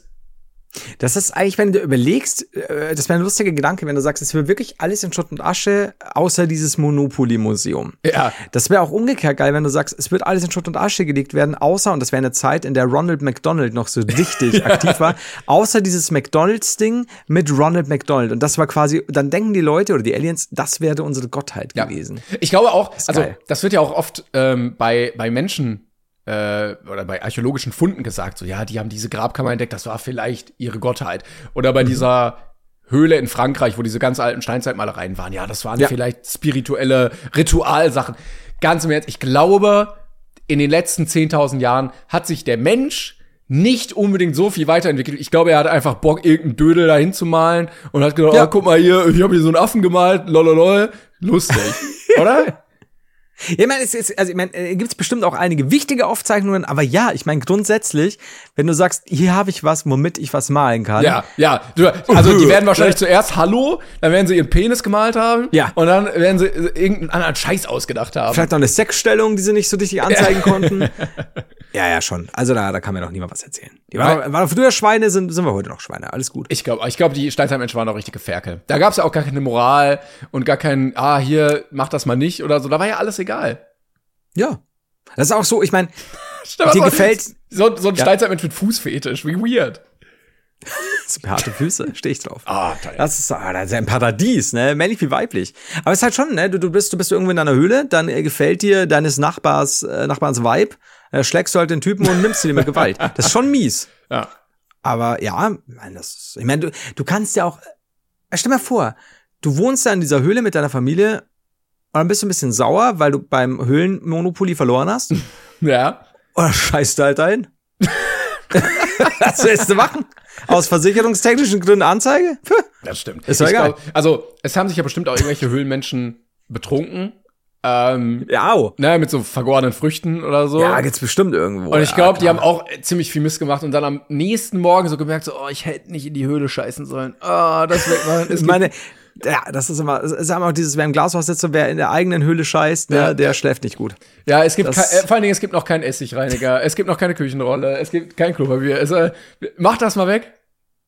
Das ist eigentlich, wenn du überlegst, das wäre ein lustiger Gedanke, wenn du sagst, es wäre wirklich alles in Schutt und Asche, außer dieses Monopoly-Museum.
Ja.
Das wäre auch umgekehrt geil, wenn du sagst, es wird alles in Schutt und Asche gelegt werden, außer, und das wäre eine Zeit, in der Ronald McDonald noch so richtig aktiv war, außer dieses McDonalds-Ding mit Ronald McDonald. Und das war quasi, dann denken die Leute oder die Aliens, das wäre unsere Gottheit ja. gewesen.
Ich glaube auch, das also geil. Das wird ja auch oft ähm, bei, bei Menschen oder bei archäologischen Funden gesagt, so ja, die haben diese Grabkammer entdeckt, das war vielleicht ihre Gottheit. Oder bei mhm. dieser Höhle in Frankreich, wo diese ganz alten Steinzeitmalereien waren, ja, das waren ja. vielleicht spirituelle Ritualsachen. Ganz im Ernst, ich glaube, in den letzten zehntausend Jahren hat sich der Mensch nicht unbedingt so viel weiterentwickelt. Ich glaube, er hat einfach Bock, irgendeinen Dödel da hinzumalen und hat gedacht, ja. oh, guck mal hier, ich habe hier so einen Affen gemalt, lololol, lustig, oder?
Ja, ich meine, es ist, also ich meine, äh, gibt's bestimmt auch einige wichtige Aufzeichnungen, aber ja, ich meine grundsätzlich, wenn du sagst, hier habe ich was, womit ich was malen kann.
Ja, ja, du, also die werden wahrscheinlich zuerst Hallo, dann werden sie ihren Penis gemalt haben,
ja,
und dann werden sie irgendeinen anderen Scheiß ausgedacht haben.
Vielleicht noch eine Sexstellung, die sie nicht so richtig anzeigen konnten. Ja, ja, schon. Also da, da kann mir noch niemand was erzählen. Die waren, waren früher Schweine, sind, sind wir heute noch Schweine. Alles gut.
Ich glaube, ich glaube, die Steinzeitmenschen waren auch richtige Ferkel. Da gab's ja auch gar keine Moral und gar kein, ah, hier, mach das mal nicht oder so. Da war ja alles egal.
Ja. Das ist auch so, ich meine, dir gefällt
so, so ein ja. Steinzeitmensch mit Fußfetisch, wie weird.
So harte Füße, stehe ich drauf.
Ah, toll.
Das ist, ah, das ist ein Paradies, ne? Männlich wie weiblich. Aber es ist halt schon, ne? Du, du bist, du bist irgendwo in deiner Höhle, dann äh, gefällt dir deines Nachbars, äh, Nachbarns Vibe, äh, schlägst du halt den Typen und nimmst ihn mit Gewalt. Das ist schon mies.
Ja.
Aber ja, ich meine, das ist, ich meine, du, du kannst ja auch, äh, stell dir mal vor, du wohnst da in dieser Höhle mit deiner Familie und dann bist du ein bisschen sauer, weil du beim Höhlenmonopoly verloren hast.
Ja.
Oder scheißt du halt ein. Was willst du machen? Aus versicherungstechnischen Gründen Anzeige? Puh.
Das stimmt.
Ist doch egal.
Glaub, also, es haben sich ja bestimmt auch irgendwelche Höhlenmenschen betrunken. Ähm,
ja, au.
Ne, mit so vergorenen Früchten oder so.
Ja, gibt's bestimmt irgendwo.
Und ich glaube,
ja,
die haben auch ziemlich viel Mist gemacht und dann am nächsten Morgen so gemerkt, so, oh, ich hätte nicht in die Höhle scheißen sollen. Ah, oh, das wegmachen.
Ich meine, ja, das ist immer, sagen wir auch dieses, wer im Glashaus sitzt und wer in der eigenen Höhle scheißt, der, ja, der schläft nicht gut.
Ja, es gibt, kein, äh, vor allen Dingen, es gibt noch keinen Essigreiniger, es gibt noch keine Küchenrolle, es gibt kein Klopapier. Es, äh, mach das mal weg.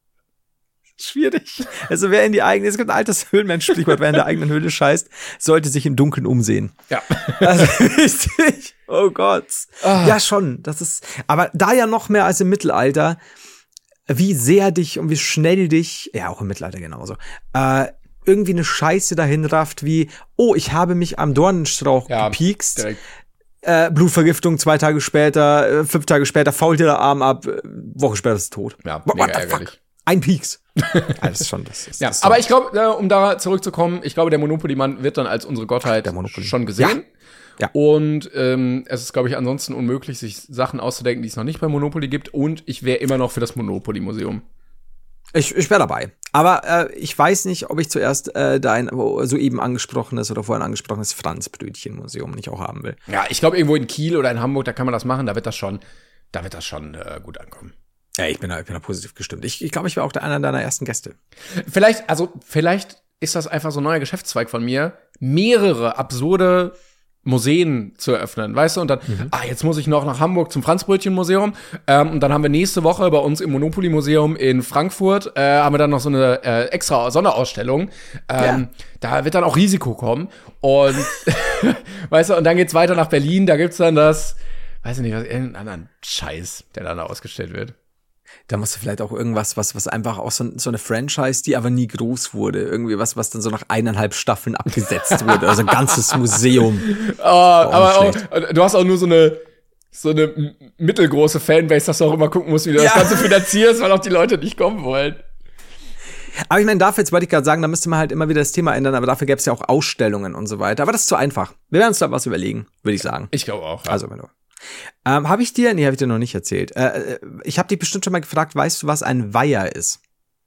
Schwierig. Also wer in die eigene, es gibt ein altes Höhlenmensch-Sprichwort, wer in der eigenen Höhle scheißt, sollte sich im Dunkeln umsehen.
Ja.
Also richtig. Oh Gott. Ah. Ja, schon. Das ist, aber da ja noch mehr als im Mittelalter, wie sehr dich und wie schnell dich, ja, auch im Mittelalter genauso, äh, irgendwie eine Scheiße dahin rafft, wie, oh, ich habe mich am Dornenstrauch ja, gepiekst. Äh, Blutvergiftung, zwei Tage später, äh, fünf Tage später fault dir der Arm ab, äh, Woche später ist tot.
Ja, mega What the ärgerlich.
Fuck? Ein Pieks. Das ist schon das. Ist,
ja,
das
aber ich glaube, äh, um da zurückzukommen, ich glaube, der Monopoly-Mann wird dann als unsere Gottheit schon gesehen.
Ja. Ja.
Und ähm, es ist, glaube ich, ansonsten unmöglich, sich Sachen auszudenken, die es noch nicht bei Monopoly gibt. Und ich wäre immer noch für das Monopoly-Museum.
Ich, ich wäre dabei. Aber äh, ich weiß nicht, ob ich zuerst äh, dein soeben angesprochenes oder vorhin angesprochenes Franzbrötchen-Museum nicht auch haben will.
Ja, ich glaube, irgendwo in Kiel oder in Hamburg, da kann man das machen. Da wird das schon, da wird das schon äh, gut ankommen.
Ja, ich bin da, ich bin da positiv gestimmt. Ich, ich glaube, ich wäre auch der einer deiner ersten Gäste.
Vielleicht, also vielleicht ist das einfach so ein neuer Geschäftszweig von mir, mehrere absurde Museen zu eröffnen, weißt du? Und dann, mhm. ah, jetzt muss ich noch nach Hamburg zum Franzbrötchen-Museum. Ähm, und dann haben wir nächste Woche bei uns im Monopoly-Museum in Frankfurt, äh, haben wir dann noch so eine äh, extra Sonderausstellung. Ähm, ja. Da wird dann auch Risiko kommen. Und, weißt du, und dann geht's weiter nach Berlin, da gibt's dann das, weiß ich nicht, was, irgendeinen anderen Scheiß, der dann da ausgestellt wird.
Da musst du vielleicht auch irgendwas, was, was einfach auch so, so eine Franchise, die aber nie groß wurde. Irgendwie was, was dann so nach eineinhalb Staffeln abgesetzt wurde. Also ein ganzes Museum.
Oh, aber auch, du hast auch nur so eine, so eine m- mittelgroße Fanbase, dass du auch immer gucken musst, wie du ja. das Ganze finanzierst, weil auch die Leute nicht kommen wollen.
Aber ich meine, dafür, jetzt wollte ich gerade sagen, da müsste man halt immer wieder das Thema ändern, aber dafür gäbe es ja auch Ausstellungen und so weiter. Aber das ist zu einfach. Wir werden uns da was überlegen, würde ich sagen.
Ich glaube auch. Ja.
Also, wenn du. Ähm, habe ich dir, nee, habe ich dir noch nicht erzählt. Äh, ich habe dich bestimmt schon mal gefragt, weißt du, was ein Weiher ist?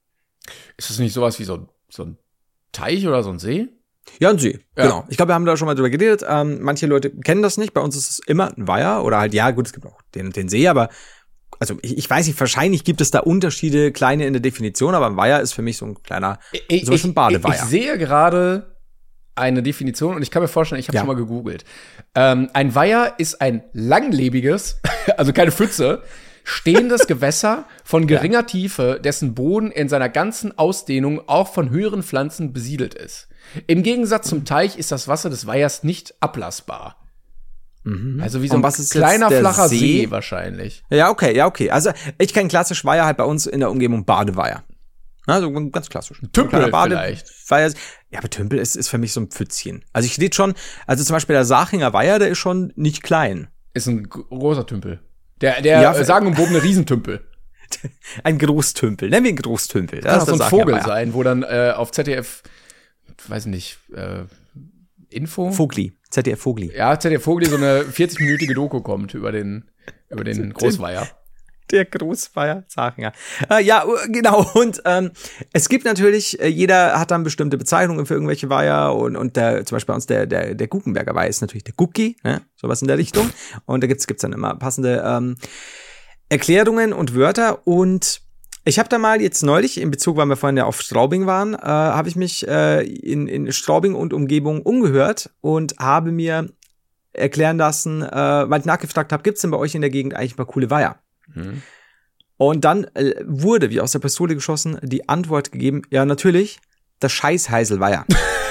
Ist das nicht sowas wie so, so ein Teich oder so ein See?
Ja, ein See,
ja.
Genau. Ich glaube, wir haben da schon mal drüber geredet. Ähm, manche Leute kennen das nicht. Bei uns ist es immer ein Weiher oder halt, ja, gut, es gibt auch den, den See, aber also ich, ich weiß nicht, wahrscheinlich gibt es da Unterschiede, kleine in der Definition, aber ein Weiher ist für mich so ein kleiner,
ich,
so ein Badeweiher.
Ich, ich sehe gerade eine Definition und ich kann mir vorstellen, ich habe
ja.
schon mal gegoogelt. Ähm, ein Weiher ist ein langlebiges, also keine Pfütze, stehendes Gewässer von geringer ja. Tiefe, dessen Boden in seiner ganzen Ausdehnung auch von höheren Pflanzen besiedelt ist. Im Gegensatz zum Teich ist das Wasser des Weihers nicht ablassbar.
Mhm.
Also wie so ein kleiner, flacher See? See wahrscheinlich.
Ja, okay, ja, okay. Also ich kenne klassisch Weiher halt bei uns in der Umgebung Badeweiher. Also ganz klassisch.
Tümpel Bade- vielleicht.
Weiher. Ja, aber Tümpel ist, ist für mich so ein Pfützchen. Also ich rede schon, also zum Beispiel der Sachinger Weiher, der ist schon nicht klein.
Ist ein großer Tümpel. Der, der
ja,
äh, sagenumwobene Riesentümpel.
Ein Großtümpel. Nennen wir ihn Großtümpel.
Das kann auch so ein Vogel Weiher sein, wo dann äh, auf Z D F, weiß nicht, äh, Info?
Vogli. Z D F Vogli.
Ja, Z D F Vogli so eine vierzig-minütige Doku kommt über den, über den Großweiher.
Der Großweiher Sachinger. Äh, ja, genau. Und ähm, es gibt natürlich, äh, jeder hat dann bestimmte Bezeichnungen für irgendwelche Weiher und und der, zum Beispiel bei uns der der der Guckenberger Weiher ist natürlich der Gucki, ne, sowas in der Richtung. Und da gibt's gibt's dann immer passende ähm, Erklärungen und Wörter. Und ich habe da mal jetzt neulich, in Bezug, weil wir vorhin ja auf Straubing waren, äh, habe ich mich äh, in in Straubing und Umgebung umgehört und habe mir erklären lassen, äh, weil ich nachgefragt habe, gibt's denn bei euch in der Gegend eigentlich ein paar coole Weiher? Hm. Und dann äh, wurde, wie aus der Pistole geschossen, die Antwort gegeben, ja, natürlich, der Scheißheiselweiher.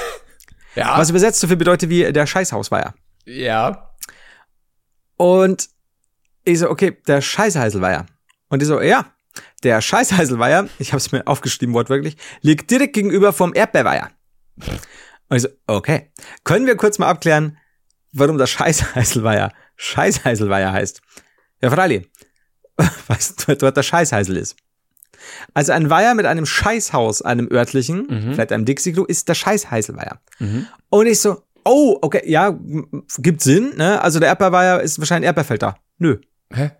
Ja.
Was übersetzt so viel bedeutet wie der Scheißhausweiher.
Ja.
Und ich so, okay, der Scheißheiselweiher. Und die so, ja, der Scheißheiselweiher, ich habe es mir aufgeschrieben wortwörtlich, liegt direkt gegenüber vom Erdbeerweiher. Und ich so, okay, können wir kurz mal abklären, warum der Scheißheiselweiher Scheißheiselweiher heißt? Ja, freilich. Weißt du, dort der Scheißheisel ist. Also ein Weiher mit einem Scheißhaus, einem örtlichen, mhm. vielleicht einem Dixie-Klo, ist der Scheißheiselweiher. Mhm. Und ich so, oh, okay, ja, m- gibt Sinn, ne? Also der Erdbeerweiher ist wahrscheinlich ein Erdbeerfeld da. Nö.
Hä?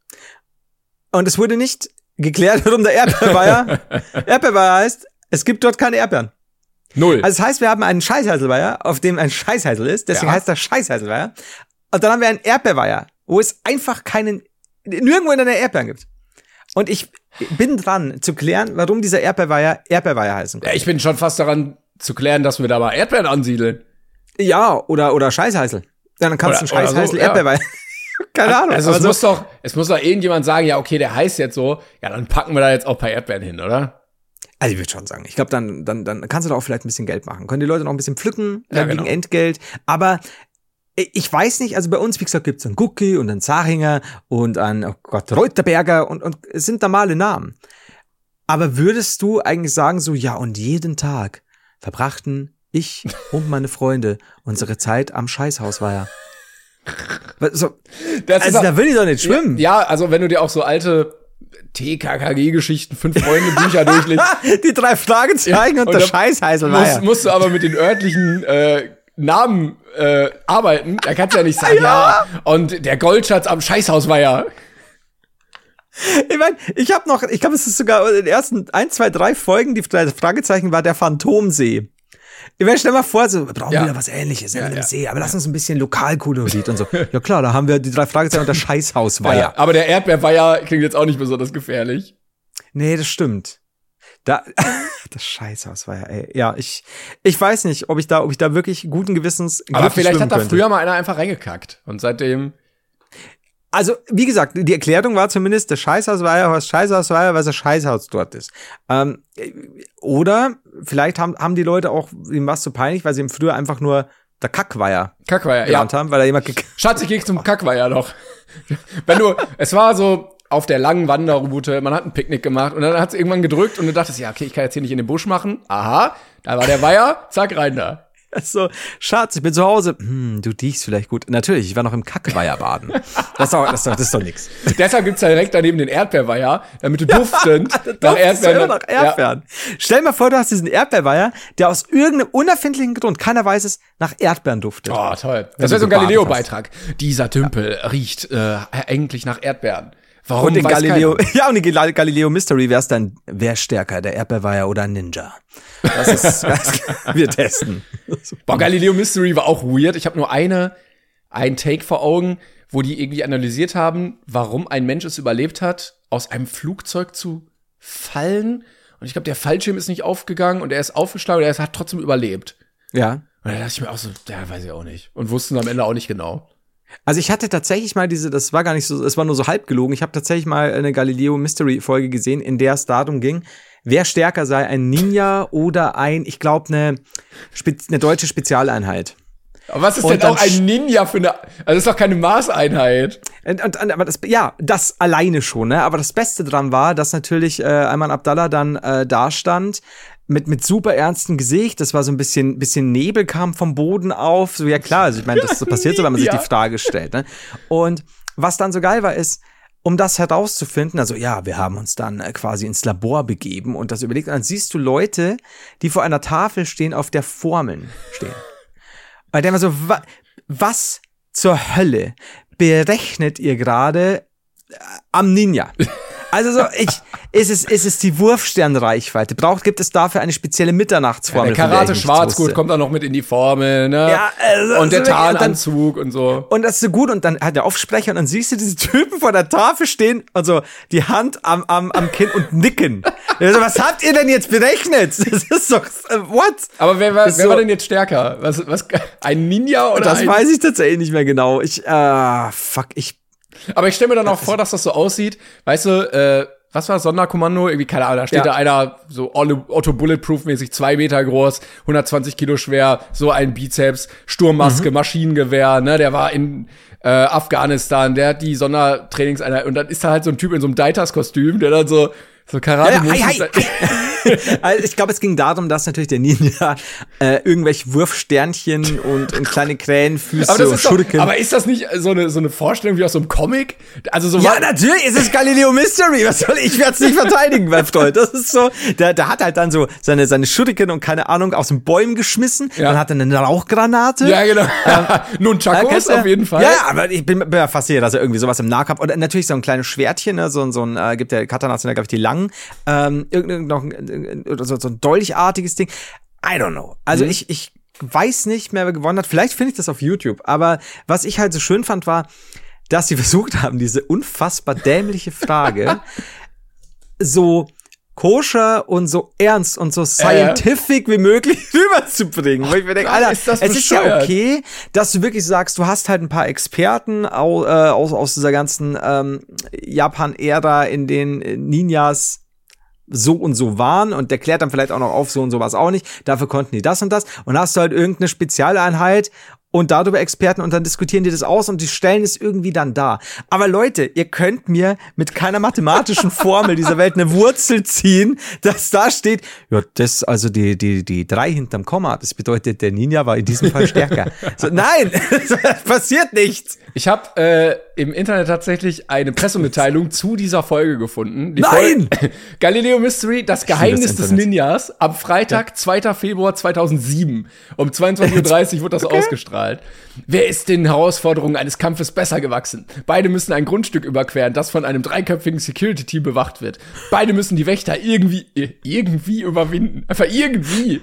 Und es wurde nicht geklärt, warum der Erdbeerweiher Erdbeerweiher heißt. Es gibt dort keine Erdbeeren.
Null.
Also das heißt, wir haben einen Scheißheiselweiher, auf dem ein Scheißheisel ist, deswegen ja. heißt der Scheißheiselweiher. Und dann haben wir einen Erdbeerweiher, wo es einfach keinen nirgendwo in der Erdbeeren gibt. Und ich bin dran zu klären, warum dieser Erdbeerweiher Erdbeerweiher heißen kann.
Ja, ich bin schon fast daran zu klären, dass wir da mal Erdbeeren ansiedeln.
Ja, oder oder Scheißheisel. Dann kannst du einen Scheißheisel so, Erdbeerweiher. Ja. Keine Ahnung.
Also es also, muss doch, es muss doch irgendjemand sagen, ja, okay, der heißt jetzt so, ja, dann packen wir da jetzt auch ein paar Erdbeeren hin, oder?
Also ich würde schon sagen, ich glaube, dann dann dann kannst du da auch vielleicht ein bisschen Geld machen. Können die Leute noch ein bisschen pflücken,
ja,
gegen
genau.
Entgelt, aber ich weiß nicht, also bei uns, wie gesagt, gibt's einen Gucki und einen Sachinger und einen, oh Gott, Reuterberger und, und es sind normale Namen. Aber würdest du eigentlich sagen, so, ja, und jeden Tag verbrachten ich und meine Freunde unsere Zeit am Scheißhausweiher? So,
das
also
ist
da will ich doch nicht schwimmen.
Ja, also wenn du dir auch so alte T K K G-Geschichten, fünf Freunde Bücher durchliest.
Die drei Fragezeichen ja, und, und der Scheißheiselweiher.
Musst, musst du aber mit den örtlichen äh, Namen äh, arbeiten, da kannst du ja nicht sagen, ja. ja, und der Goldschatz am Scheißhausweiher.
Ich meine, ich habe noch, ich glaube, es ist sogar in den ersten ein, zwei, drei Folgen, die Fragezeichen war der Phantomsee. Ich meine, stell mal vor, so, wir brauchen ja. wieder was Ähnliches in ja, dem ja. See, aber lass uns ein bisschen Lokalkolorit und so. Ja klar, da haben wir die drei Fragezeichen und der Scheißhausweiher. Ja,
aber der Erdbeerweiher klingt jetzt auch nicht besonders gefährlich.
Nee, das stimmt. Da, das Scheißhausweiher, ey. Ja, ich, ich weiß nicht, ob ich da, ob ich da wirklich guten Gewissens
aber vielleicht hat da früher mal einer einfach reingekackt und seitdem.
Also, wie gesagt, die Erklärung war zumindest, der Scheißhausweiher heißt Scheißhausweiher, weil das Scheißhaus dort ist. Ähm, oder vielleicht haben, haben die Leute auch, ihm was zu peinlich, weil sie ihm früher einfach nur der Kackweiher
Kackweiher,
genannt
ja.
haben, weil er jemand
Schatz, ich geh zum Kackweiher noch. Wenn du, es war so auf der langen Wanderroute, man hat ein Picknick gemacht und dann hat es irgendwann gedrückt und du dachtest, ja, okay, ich kann jetzt hier nicht in den Busch machen. Aha, da war der Weiher, zack, rein da.
So, Schatz, ich bin zu Hause. Hm, du riechst vielleicht gut. Natürlich, ich war noch im Kackweiher baden. Das ist doch, das ist doch, das ist doch nix.
Deshalb gibt's ja direkt daneben den Erdbeerweiher, damit du duftend
ja,
nach Erdbeeren.
Nach Erdbeeren. Ja. Stell dir mal vor, du hast diesen Erdbeerweiher, der aus irgendeinem unerfindlichen Grund, keiner weiß es, nach Erdbeeren duftet.
Oh, toll. Das wäre so ein Galileo-Beitrag. Dieser Tümpel riecht äh, eigentlich nach Erdbeeren. Warum
und in Galileo, ja, und in Galileo Mystery wär's dann, wer stärker, der Erdbeerweiher oder ein Ninja? Das ist, das, wir testen.
Boah, Galileo Mystery war auch weird. Ich habe nur eine, ein Take vor Augen, wo die irgendwie analysiert haben, warum ein Mensch es überlebt hat, aus einem Flugzeug zu fallen. Und ich glaube, der Fallschirm ist nicht aufgegangen und er ist aufgeschlagen und er hat trotzdem überlebt.
Ja.
Und da dachte ich mir auch so, ja, weiß ich auch nicht. Und wussten am Ende auch nicht genau.
Also ich hatte tatsächlich mal diese, das war gar nicht so, es war nur so halb gelogen. Ich habe tatsächlich mal eine Galileo Mystery Folge gesehen, in der es darum ging, wer stärker sei, ein Ninja oder ein, ich glaube, eine, eine deutsche Spezialeinheit.
Aber was ist
und
denn auch ein Ninja für eine, also das ist doch keine Maßeinheit.
Und, und, und, aber das, ja, das alleine schon, ne? Aber das Beste dran war, dass natürlich äh, Ayman Abdallah dann äh, da stand, mit mit super ernstem Gesicht, das war so ein bisschen bisschen Nebel kam vom Boden auf, so ja klar, also ich meine, das so passiert so, wenn man sich die Frage stellt, ne? Und was dann so geil war, ist, um das herauszufinden, also ja, wir haben uns dann äh, quasi ins Labor begeben und das überlegt, und dann siehst du Leute, die vor einer Tafel stehen, auf der Formeln stehen. Und der immer so, wa- was zur Hölle berechnet ihr gerade äh, am Ninja? Also so, ich, ist es, ist es die Wurfsternreichweite? Braucht, gibt es dafür eine spezielle Mitternachtsformel?
Ja, der Karate-Schwarzgurt kommt auch noch mit in die Formel, ne?
Ja, also,
und der
also,
Tarnanzug und, und so.
Und das ist so gut und dann hat der Aufsprecher und dann siehst du diese Typen vor der Tafel stehen, also die Hand am, am, am Kinn und nicken. Also, was habt ihr denn jetzt berechnet? Das ist doch, uh, what?
Aber wer, war, wer
so,
war denn jetzt stärker? Was, was, ein Ninja oder
das
ein?
Das weiß ich tatsächlich nicht mehr genau. Ich, äh, fuck, ich,
Aber ich stelle mir dann auch vor, dass das so aussieht, weißt du, äh, was war das, Sonderkommando? Irgendwie, keine Ahnung, da steht ja. da einer so Otto Bulletproof-mäßig, zwei Meter groß, hundertzwanzig Kilo schwer, so ein Bizeps, Sturmmaske, mhm. Maschinengewehr, ne, der war in äh, Afghanistan, der hat die Sondertrainingseinheit und dann ist da halt so ein Typ in so einem Deitas-Kostüm, der dann so so Karate
ja, ja, hi, hi. Also ich glaube, es ging darum, dass natürlich der Ninja äh, irgendwelche Wurfsternchen und, und kleine Krähenfüße
aber
und
Schuriken. Aber ist das nicht so eine so eine Vorstellung wie aus so einem Comic? Also so
ja, natürlich ist es Galileo Mystery. Was soll ich? Ich werde es nicht verteidigen, mein Freund. Das ist so. Der, der hat halt dann so seine seine Schuriken und keine Ahnung aus den Bäumen geschmissen. Ja. Dann hat er eine Rauchgranate.
Ja, genau. Ähm, Nunchakos auf jeden Fall.
Ja, aber ich bin, bin ja fasziniert, dass er irgendwie sowas im Nahkampf und natürlich so ein kleines Schwertchen, ne, so so ein äh, gibt der Katanas, glaube ich, die langen. Ähm, irgend noch oder so, so ein dolchartiges Ding. I don't know. Also mhm. ich, ich weiß nicht mehr, wer gewonnen hat. Vielleicht finde ich das auf YouTube. Aber was ich halt so schön fand, war, dass sie versucht haben, diese unfassbar dämliche Frage so koscher und so ernst und so scientific äh. wie möglich rüberzubringen. Wo ich mir denke, Alter, ist das es ist ja okay, dass du wirklich sagst, du hast halt ein paar Experten aus, äh, aus, aus dieser ganzen ähm, Japan-Ära, in den Ninjas so und so waren und der klärt dann vielleicht auch noch auf, so und so was auch nicht. Dafür konnten die das und das. Und hast du halt irgendeine Spezialeinheit und darüber Experten und dann diskutieren die das aus und die stellen es irgendwie dann dar. Aber Leute, ihr könnt mir mit keiner mathematischen Formel dieser Welt eine Wurzel ziehen, dass da steht, ja, das, also die, die, die drei hinterm Komma, das bedeutet, der Ninja war in diesem Fall stärker. So, nein, das passiert nichts.
Ich habe äh, im Internet tatsächlich eine Pressemitteilung zu dieser Folge gefunden. Die
Nein!
Folge, Galileo Mystery, das Geheimnis des Ninjas, am Freitag, ja. zweiter Februar zweitausendsieben. Um zweiundzwanzig Uhr dreißig wird das okay. ausgestrahlt. Wer ist den Herausforderungen eines Kampfes besser gewachsen? Beide müssen ein Grundstück überqueren, das von einem dreiköpfigen Security-Team bewacht wird. Beide müssen die Wächter irgendwie, irgendwie überwinden. Einfach irgendwie.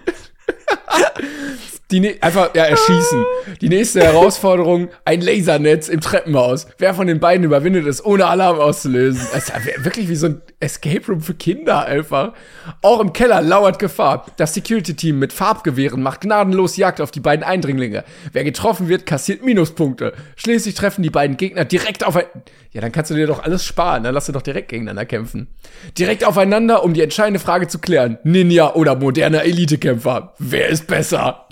Die ne- einfach, ja, erschießen. Die nächste Herausforderung, ein Lasernetz im Treppenhaus. Wer von den beiden überwindet es, ohne Alarm auszulösen? Es ist wirklich wie so ein Escape Room für Kinder einfach. Auch im Keller lauert Gefahr. Das Security-Team mit Farbgewehren macht gnadenlos Jagd auf die beiden Eindringlinge. Wer getroffen wird, kassiert Minuspunkte. Schließlich treffen die beiden Gegner direkt auf ein... Ja, dann kannst du dir doch alles sparen. Dann lass du doch direkt gegeneinander kämpfen. Direkt aufeinander, um die entscheidende Frage zu klären. Ninja oder moderner Elitekämpfer? Wer ist besser?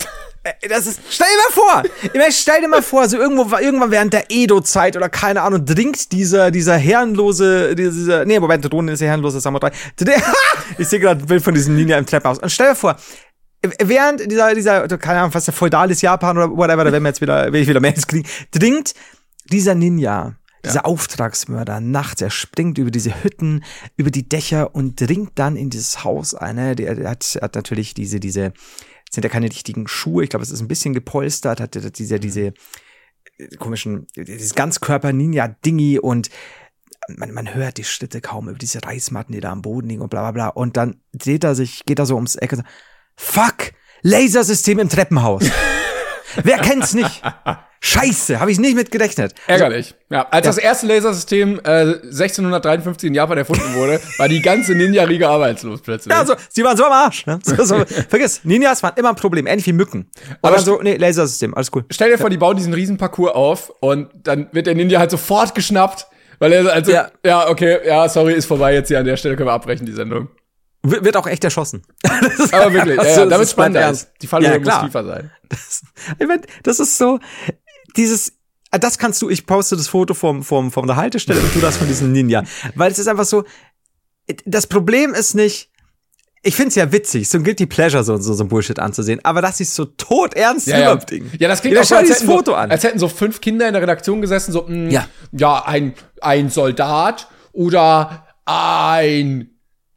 Das ist, stell dir mal vor, ich meine, stell dir mal vor, so irgendwo, irgendwann während der Edo-Zeit oder keine Ahnung, dringt dieser, dieser herrenlose, dieser, nee, Moment, der Drohne ist der herrenlose Samurai. Ich sehe gerade ein Bild von diesem Ninja im Treppenhaus. Und stell dir vor, während dieser, dieser, keine Ahnung, was der feudales Japan oder whatever, da werden wir jetzt wieder, will ich wieder mehr kriegen, dringt dieser Ninja, dieser ja. Auftragsmörder nachts, er springt über diese Hütten, über die Dächer und dringt dann in dieses Haus ein. Der, der hat, hat natürlich diese, diese, sind ja keine richtigen Schuhe, ich glaube, es ist ein bisschen gepolstert, hat, hat diese, diese komischen, dieses Ganzkörper-Ninja-Dingi und man, man hört die Schritte kaum über diese Reismatten, die da am Boden liegen und bla bla bla. Und dann dreht er sich, geht er so ums Eck und sagt, fuck, Lasersystem im Treppenhaus. Wer kennt's nicht? Scheiße, habe ich nicht mit gerechnet.
Ärgerlich. Ja, als ja. das erste Lasersystem äh, sechzehnhundertdreiundfünfzig in Japan erfunden wurde, war die ganze Ninja-Riege arbeitslos plötzlich.
Ja, so, sie waren so am Arsch. Ne? So, so, vergiss, Ninjas waren immer ein Problem, ähnlich wie Mücken. Aber, Aber dann so, nee, Lasersystem, alles cool.
Stell dir vor, die bauen diesen Riesenparcours auf und dann wird der Ninja halt sofort geschnappt, weil er also, ja, ja okay, ja, sorry, ist vorbei jetzt hier an der Stelle, können wir abbrechen, die Sendung.
Wird auch echt erschossen.
Aber wirklich, ja, ja, damit spannender ist. Die Fallhöhe
ja,
muss tiefer sein.
Das, ich mein, das ist so, dieses, das kannst du, ich poste das Foto vom, vom, von der Haltestelle und du das von diesem Ninja. Weil es ist einfach so, das Problem ist nicht, ich find's ja witzig, so ein Guilty Pleasure, so, so, so ein Bullshit anzusehen, aber das ist so todernst
ja, ja.
Ding.
Ja, das klingt
ja,
auch so, als
dieses
hätten,
Foto
so,
an.
als hätten so fünf Kinder in der Redaktion gesessen, so, mh,
ja,
ja, ein, ein Soldat oder ein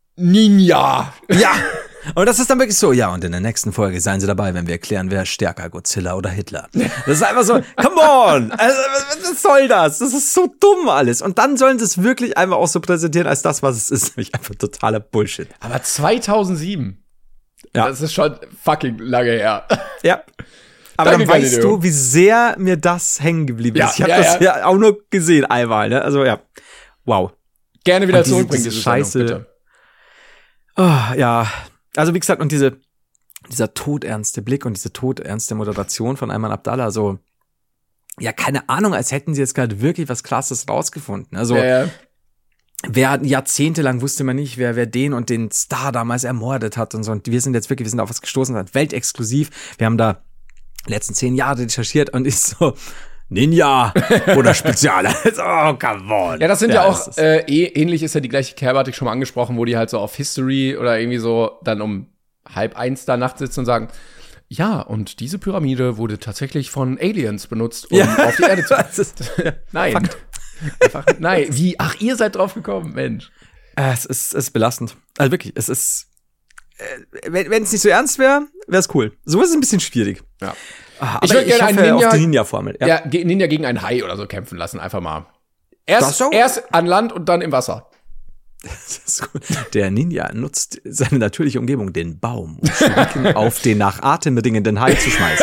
Ninja.
Ja. Und das ist dann wirklich so, ja, und in der nächsten Folge seien sie dabei, wenn wir erklären, wer ist stärker, Godzilla oder Hitler. Das ist einfach so, come on! Also, was soll das? Das ist so dumm alles. Und dann sollen sie es wirklich einfach auch so präsentieren, als das, was es ist. Nämlich einfach totaler Bullshit.
Aber zweitausendsieben,
ja.
Das ist schon fucking lange her.
Ja. Aber Danke, dann weißt du, wie sehr mir das hängen geblieben ist. Ja, ich habe
ja,
das
ja.
ja auch nur gesehen einmal, ne? Also, ja. Wow.
Gerne wieder
diese,
zurückbringen,
diese,
diese
Scheiße.
Sendung, bitte.
Oh, ja. Also wie gesagt, und diese dieser todernste Blick und diese todernste Moderation von Ayman Abdallah, so, ja, keine Ahnung, als hätten sie jetzt gerade wirklich was Krasses rausgefunden. Also,
ja, ja.
wer jahrzehntelang wusste man nicht, wer wer den und den Star damals ermordet hat und so. Und wir sind jetzt wirklich, wir sind auf was gestoßen, weltexklusiv. Wir haben da letzten zehn Jahre recherchiert und ist so, Ninja oder Spezial. Oh, come on.
Ja, das sind ja, ja auch, äh, eh, ähnlich ist ja die gleiche Kerbe, hatte ich schon mal angesprochen, wo die halt so auf History oder irgendwie so dann um halb eins da nachts sitzen und sagen, ja, und diese Pyramide wurde tatsächlich von Aliens benutzt, um ja. auf die Erde zu...
ist, ja.
Nein.
Fakt.
Einfach, nein. Wie? Ach, ihr seid drauf gekommen, Mensch.
Äh, es ist, es ist belastend. Also wirklich, es ist, äh, wenn es nicht so ernst wäre, wäre es cool. So ist es ein bisschen schwierig.
Ja.
Ah,
ich würde gerne einen Ninja,
auf die Ninja-Formel.
Ja. ja, Ninja gegen einen Hai oder so kämpfen lassen, einfach mal. Erst, erst an Land und dann im Wasser.
Das ist gut. Der Ninja nutzt seine natürliche Umgebung, den Baum, um Schnecken auf den nach Atem bedingenden Hai zu schmeißen.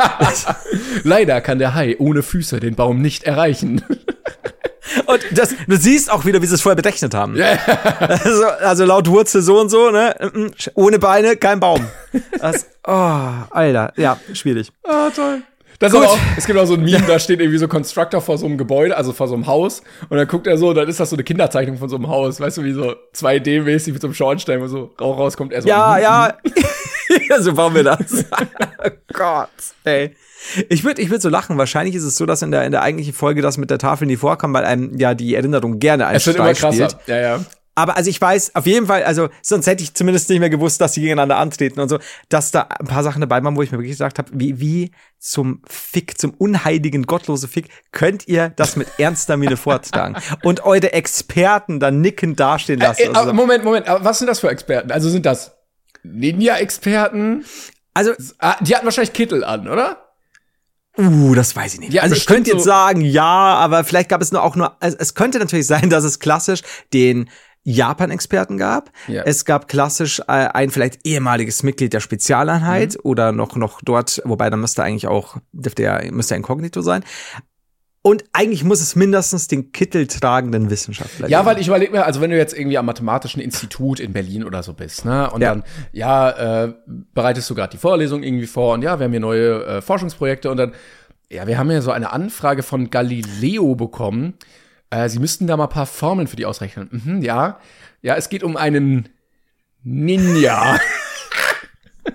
Leider kann der Hai ohne Füße den Baum nicht erreichen.
Und das, du siehst auch wieder, wie sie es vorher berechnet haben. Yeah. Also, also laut Wurzel so und so, ne? Ohne Beine, kein Baum. Das, oh, Alter, ja, schwierig.
Ah, oh, toll. Das ist aber auch, es gibt auch so ein Meme, da steht irgendwie so Constructor vor so einem Gebäude, also vor so einem Haus. Und dann guckt er so, dann ist das so eine Kinderzeichnung von so einem Haus. Weißt du, wie so zwei D-mäßig mit so einem Schornstein, wo so Rauch rauskommt. Er so,
ja, ja. Ja, so bauen wir das. Oh Gott, ey. Ich würde ich würd so lachen. Wahrscheinlich ist es so, dass in der, in der eigentlichen Folge das mit der Tafel nie vorkam, weil einem ja die Erinnerung gerne ein Streich spielt.
Ja, ja.
Aber also ich weiß auf jeden Fall, also sonst hätte ich zumindest nicht mehr gewusst, dass die gegeneinander antreten und so, dass da ein paar Sachen dabei waren, wo ich mir wirklich gesagt habe, wie, wie zum Fick, zum unheiligen, gottlose Fick, könnt ihr das mit ernster Miene vortragen und eure Experten dann nickend dastehen lassen.
Äh, äh, also, Moment, Moment, aber was sind das für Experten? Also sind das Ninja-Experten?
Also,
die hatten wahrscheinlich Kittel an, oder?
Uh, das weiß ich nicht. Ja, also ich könnte jetzt so sagen, ja, aber vielleicht gab es nur auch nur, also es könnte natürlich sein, dass es klassisch den Japan-Experten gab. Ja. Es gab klassisch äh, ein vielleicht ehemaliges Mitglied der Spezialeinheit mhm. oder noch noch dort, wobei dann müsste eigentlich auch, dürfte ja, müsste inkognito sein. Und eigentlich muss es mindestens den Kittel tragenden Wissenschaftler
Ja, geben. Weil ich überlege mir, also wenn du jetzt irgendwie am Mathematischen Institut in Berlin oder so bist, ne, und ja. dann, ja, äh, bereitest du gerade die Vorlesung irgendwie vor und ja, wir haben hier neue äh, Forschungsprojekte und dann, ja, wir haben ja so eine Anfrage von Galileo bekommen, äh, sie müssten da mal ein paar Formeln für die ausrechnen. Mhm, ja, ja, es geht um einen Ninja.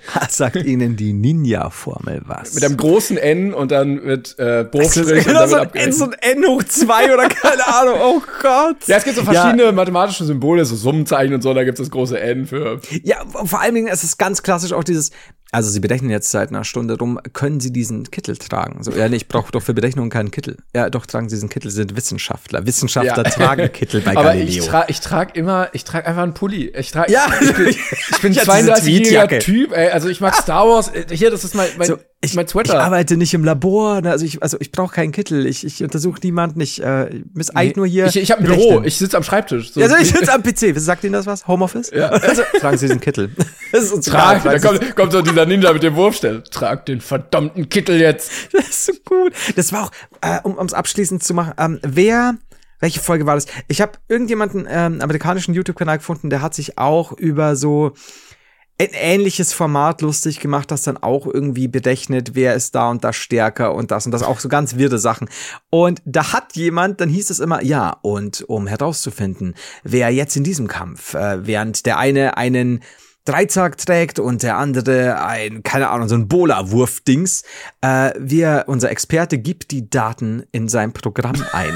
Sagt Ihnen die Ninja-Formel was?
Mit einem großen N und dann wird äh, Bruchstrich
genau
und
so,
dann
ein N, so ein N hoch zwei oder keine Ahnung. Oh Gott.
Ja, es gibt so verschiedene ja. mathematische Symbole, so Summenzeichen und so, da gibt es das große N für.
Ja, vor allen Dingen ist es ganz klassisch auch dieses, also Sie berechnen jetzt seit einer Stunde rum, können Sie diesen Kittel tragen? So, ja, nee, ich brauche doch für Berechnungen keinen Kittel. Ja, doch, tragen Sie diesen Kittel, Sie sind Wissenschaftler. Wissenschaftler ja. tragen Kittel bei
Aber
Galileo.
ich trage ich trag immer, ich trage einfach einen Pulli. Ich trage,
ja.
ich bin, ich bin
Ich
zweiunddreißigjähriger Typ, ey, also ich mag Star Wars, hier, das ist mein, mein,
so, ich,
mein Sweater.
Ich arbeite nicht im Labor, ne? also ich, also ich brauche keinen Kittel, ich, ich untersuche niemanden, ich äh, muss eigentlich
nee.
nur hier
Ich, ich habe ein
berechnen.
Büro, ich sitze am Schreibtisch. So.
Ja, also ich sitze am P C, sagt Ihnen das was? Homeoffice?
Ja.
Also, tragen Sie diesen Kittel. Das ist uns
Trag,
klar,
da kommt, kommt so dieser Ninja mit dem Wurfstell. Trag den verdammten Kittel jetzt.
Das ist so gut. Das war auch, äh, um es abschließend zu machen, ähm, wer, welche Folge war das? Ich habe irgendjemanden, ähm, amerikanischen YouTube-Kanal gefunden, der hat sich auch über so ein ähnliches Format lustig gemacht, das dann auch irgendwie berechnet, wer ist da und da stärker und das und das, auch so ganz wirre Sachen. Und da hat jemand, dann hieß es immer, ja, und um herauszufinden, wer jetzt in diesem Kampf, äh, während der eine einen Dreizack trägt und der andere ein, keine Ahnung, so ein Bola-Wurf-Dings, äh, wir, unser Experte gibt die Daten in sein Programm ein.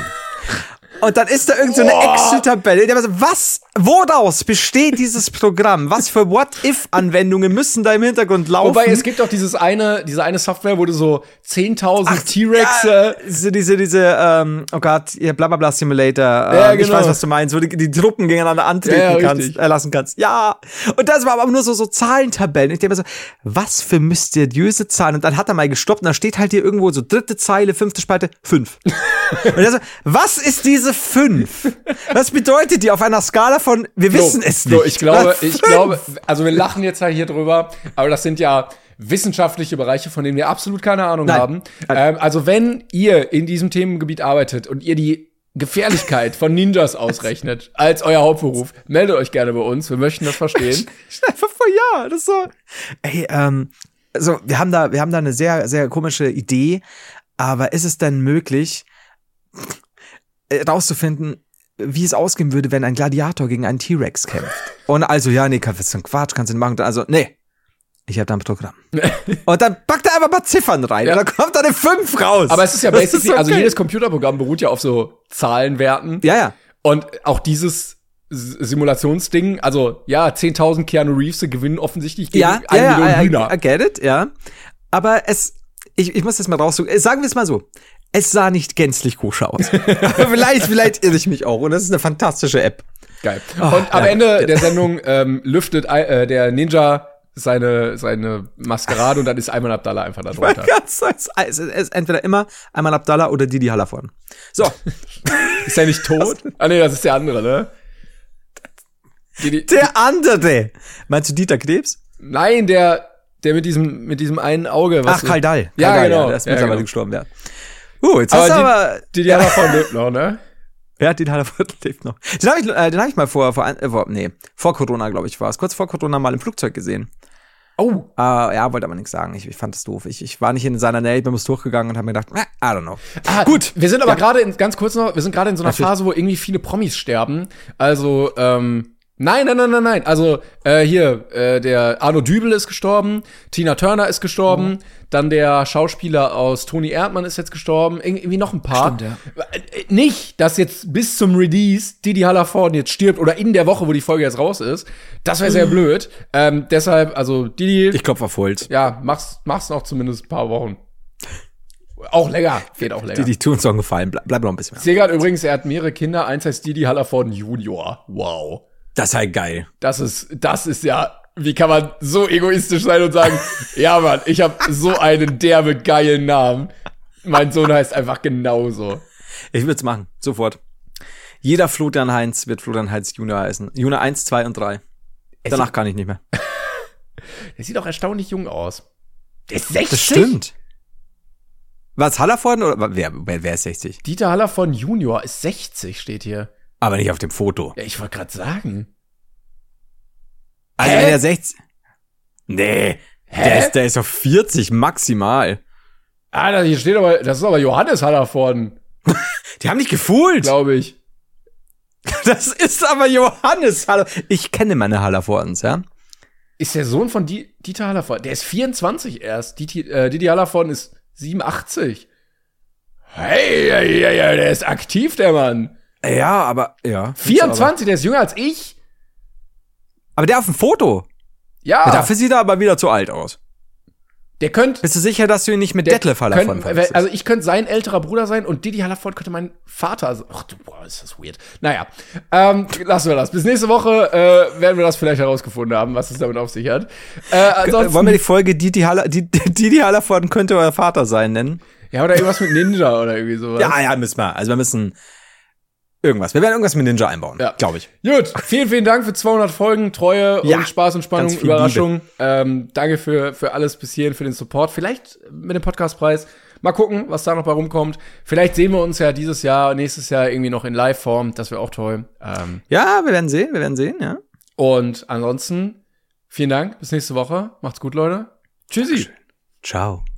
Und dann ist da irgend so eine
Oh.
Excel-Tabelle. Der so, was, woraus besteht dieses Programm? Was für What-If-Anwendungen müssen da im Hintergrund laufen?
Wobei, es gibt doch dieses eine, diese eine Software, wo du so zehntausend
Ach,
T-Rex,
ja,
äh,
diese, diese, diese, ähm, oh Gott, ihr Blablabla Simulator. Ähm,
Ja,
Ich
genau.
weiß, was du meinst, wo du die Truppen gegeneinander antreten
Ja, ja,
kannst,
richtig.
äh, lassen kannst. Ja. Und das war aber nur so, so Zahlentabellen. Ich denke mir so, was für mysteriöse Zahlen? Und dann hat er mal gestoppt und da steht halt hier irgendwo so dritte Zeile, fünfte Spalte, fünf. Und er so, was ist diese fünf? Was bedeutet die auf einer Skala von, wir wissen
so,
es nicht.
So, ich glaube,
Fünf.
ich glaube, also wir lachen jetzt halt hier drüber, aber das sind ja wissenschaftliche Bereiche, von denen wir absolut keine Ahnung
Nein.
haben. Ähm, also wenn ihr in diesem Themengebiet arbeitet und ihr die Gefährlichkeit von Ninjas ausrechnet als euer Hauptberuf, meldet euch gerne bei uns, wir möchten das verstehen.
Stell dir vor, ja, das ist so. Ey, ähm, also wir haben da, wir haben da eine sehr, sehr komische Idee, aber ist es denn möglich, äh, rauszufinden, wie es ausgehen würde, wenn ein Gladiator gegen einen T-Rex kämpft? Und also, ja, nee, das ist ein Quatsch, kannst du nicht machen. Also, nee, ich habe da ein Programm. Und dann packt er einfach mal Ziffern rein
Ja.
und dann kommt da eine fünf raus.
Aber es ist ja
Das ist
basically,
okay.
also jedes Computerprogramm beruht ja auf so Zahlenwerten.
Ja, ja.
Und auch dieses S- Simulationsding, also ja, zehntausend Keanu Reeves gewinnen offensichtlich gegen
Ja,
eine
ja,
Million
ja, I,
Hühner.
I get it, ja. Aber es, ich, ich muss das mal raussuchen. Sagen wir es mal so. Es sah nicht gänzlich koscher aus. Aber vielleicht, vielleicht irre ich mich auch. Und das ist eine fantastische App.
Geil.
Oh,
Und am
ja.
Ende der Sendung ähm, lüftet äh, der Ninja seine, seine Maskerade und dann ist Ayman Abdallah einfach da drunter.
Ganz, es, es ist entweder immer Ayman Abdallah oder Didi Hallervorden. So.
Ist er nicht tot? Ah nee, das ist der andere, ne? Die, die,
Der andere. Meinst du Dieter Krebs?
nein, der, der mit diesem, mit diesem einen Auge. Was
Ach, Karl Dall. Karl
Ja,
Dall,
genau.
Der ist
Ja,
mittlerweile
genau.
gestorben, ja. Uh, jetzt hast du
Aber
aber.
die, die, die Hallervorden lebt noch, ne?
Ja, Didi Hallervorden lebt noch. Den habe ich, äh, den hab ich mal vor, vor, äh, vor, nee, vor Corona, glaube ich, war es. Kurz vor Corona mal im Flugzeug gesehen.
Oh.
Äh, ja, wollte aber nichts sagen. Ich, ich fand das doof. Ich, ich war nicht in seiner Nähe, ich bin bloß durchgegangen und habe mir gedacht, eh, I don't know.
Ah,
Gut.
Wir sind aber
Ja.
gerade in, ganz kurz noch, wir sind gerade in so einer
Natürlich.
Phase, wo irgendwie viele Promis sterben. Also, ähm, nein, nein, nein, nein, nein. Also, äh, hier, äh, der Arno Dübel ist gestorben, Tina Turner ist gestorben, dann der Schauspieler aus Toni Erdmann ist jetzt gestorben, Ir- irgendwie noch ein paar.
Stimmt,
Äh, Nicht, dass jetzt bis zum Release Didi Hallervorden jetzt stirbt oder in der Woche, wo die Folge jetzt raus ist. Das wäre sehr blöd. Ähm, deshalb, also Didi,
Ich klopfe auf Holz.
ja, mach's, mach's noch zumindest ein paar Wochen. Auch länger, geht auch länger.
Die, die tun uns auch einen Gefallen. Bleib, bleib noch ein bisschen
Ich sehe gerade übrigens, er hat mehrere Kinder. Eins heißt Didi Hallervorden Junior. Wow.
Das ist halt geil.
Das ist, das ist ja, wie kann man so egoistisch sein und sagen, ja Mann, ich habe so einen derbe geilen Namen. Mein Sohn heißt einfach genauso.
Ich würde es machen, sofort. Jeder Florian Heinz wird Florian Heinz Junior heißen. Junior eins, zwei und drei. Danach kann ich nicht mehr.
Der sieht auch erstaunlich jung aus. Der ist sechzig?
Das stimmt. Was, Hallervorden oder wer, wer, wer ist sechzig?
Dieter Hallervorden Junior ist sechzig, steht hier.
Aber nicht auf dem Foto.
Ja, ich wollte gerade sagen.
Also
Hä?
wenn er sechzig. Nee.
Hä?
Der ist, der ist auf vierzig maximal.
Ah, da hier steht aber, das ist aber Johannes Hallervorden,
Die haben nicht gefühlt.
glaube ich.
Das ist aber Johannes Haller. Ich kenne meine Hallervordens, ja.
ist der Sohn von Di- Dieter Hallervorden. Der ist vierundzwanzig erst. Didi, äh, Didi Hallervorden ist siebenundachtzig. Hey, ja, ja, ja, der ist aktiv, der Mann.
Ja, aber, ja.
vierundzwanzig, der ist jünger als ich.
Aber der auf dem Foto.
Ja.
Ja, dafür sieht er aber wieder zu alt aus.
Der könnte.
Bist du sicher, dass du ihn nicht mit Detlef Hallervorden
verwechselst? Also ich könnte sein älterer Bruder sein und Didi Hallervorden könnte mein Vater sein. Ach du, boah, ist das weird. Naja, ähm, lassen wir das. Bis nächste Woche äh, werden wir das vielleicht herausgefunden haben, was es damit auf sich hat. Äh, ansonsten,
wollen wir die Folge Didi, Haller, Didi Hallervorden könnte euer Vater sein nennen?
Ja, oder irgendwas mit Ninja oder irgendwie sowas.
Ja, ja, müssen wir. Also wir müssen irgendwas. Wir werden irgendwas mit Ninja einbauen,
ja.
glaube ich.
Gut, vielen, vielen Dank für zweihundert Folgen, Treue
ja,
und Spaß und Spannung,
viel
Überraschung. Ähm, danke für, für alles bis hierhin, für den Support. Vielleicht mit dem Podcastpreis. Mal gucken, was da noch bei rumkommt. Vielleicht sehen wir uns ja dieses Jahr, nächstes Jahr irgendwie noch in Live-Form. Das wäre auch toll. Ähm,
ja, wir werden sehen, wir werden sehen, ja.
Und ansonsten, vielen Dank. Bis nächste Woche. Macht's gut, Leute. Tschüssi.
Dankeschön. Ciao.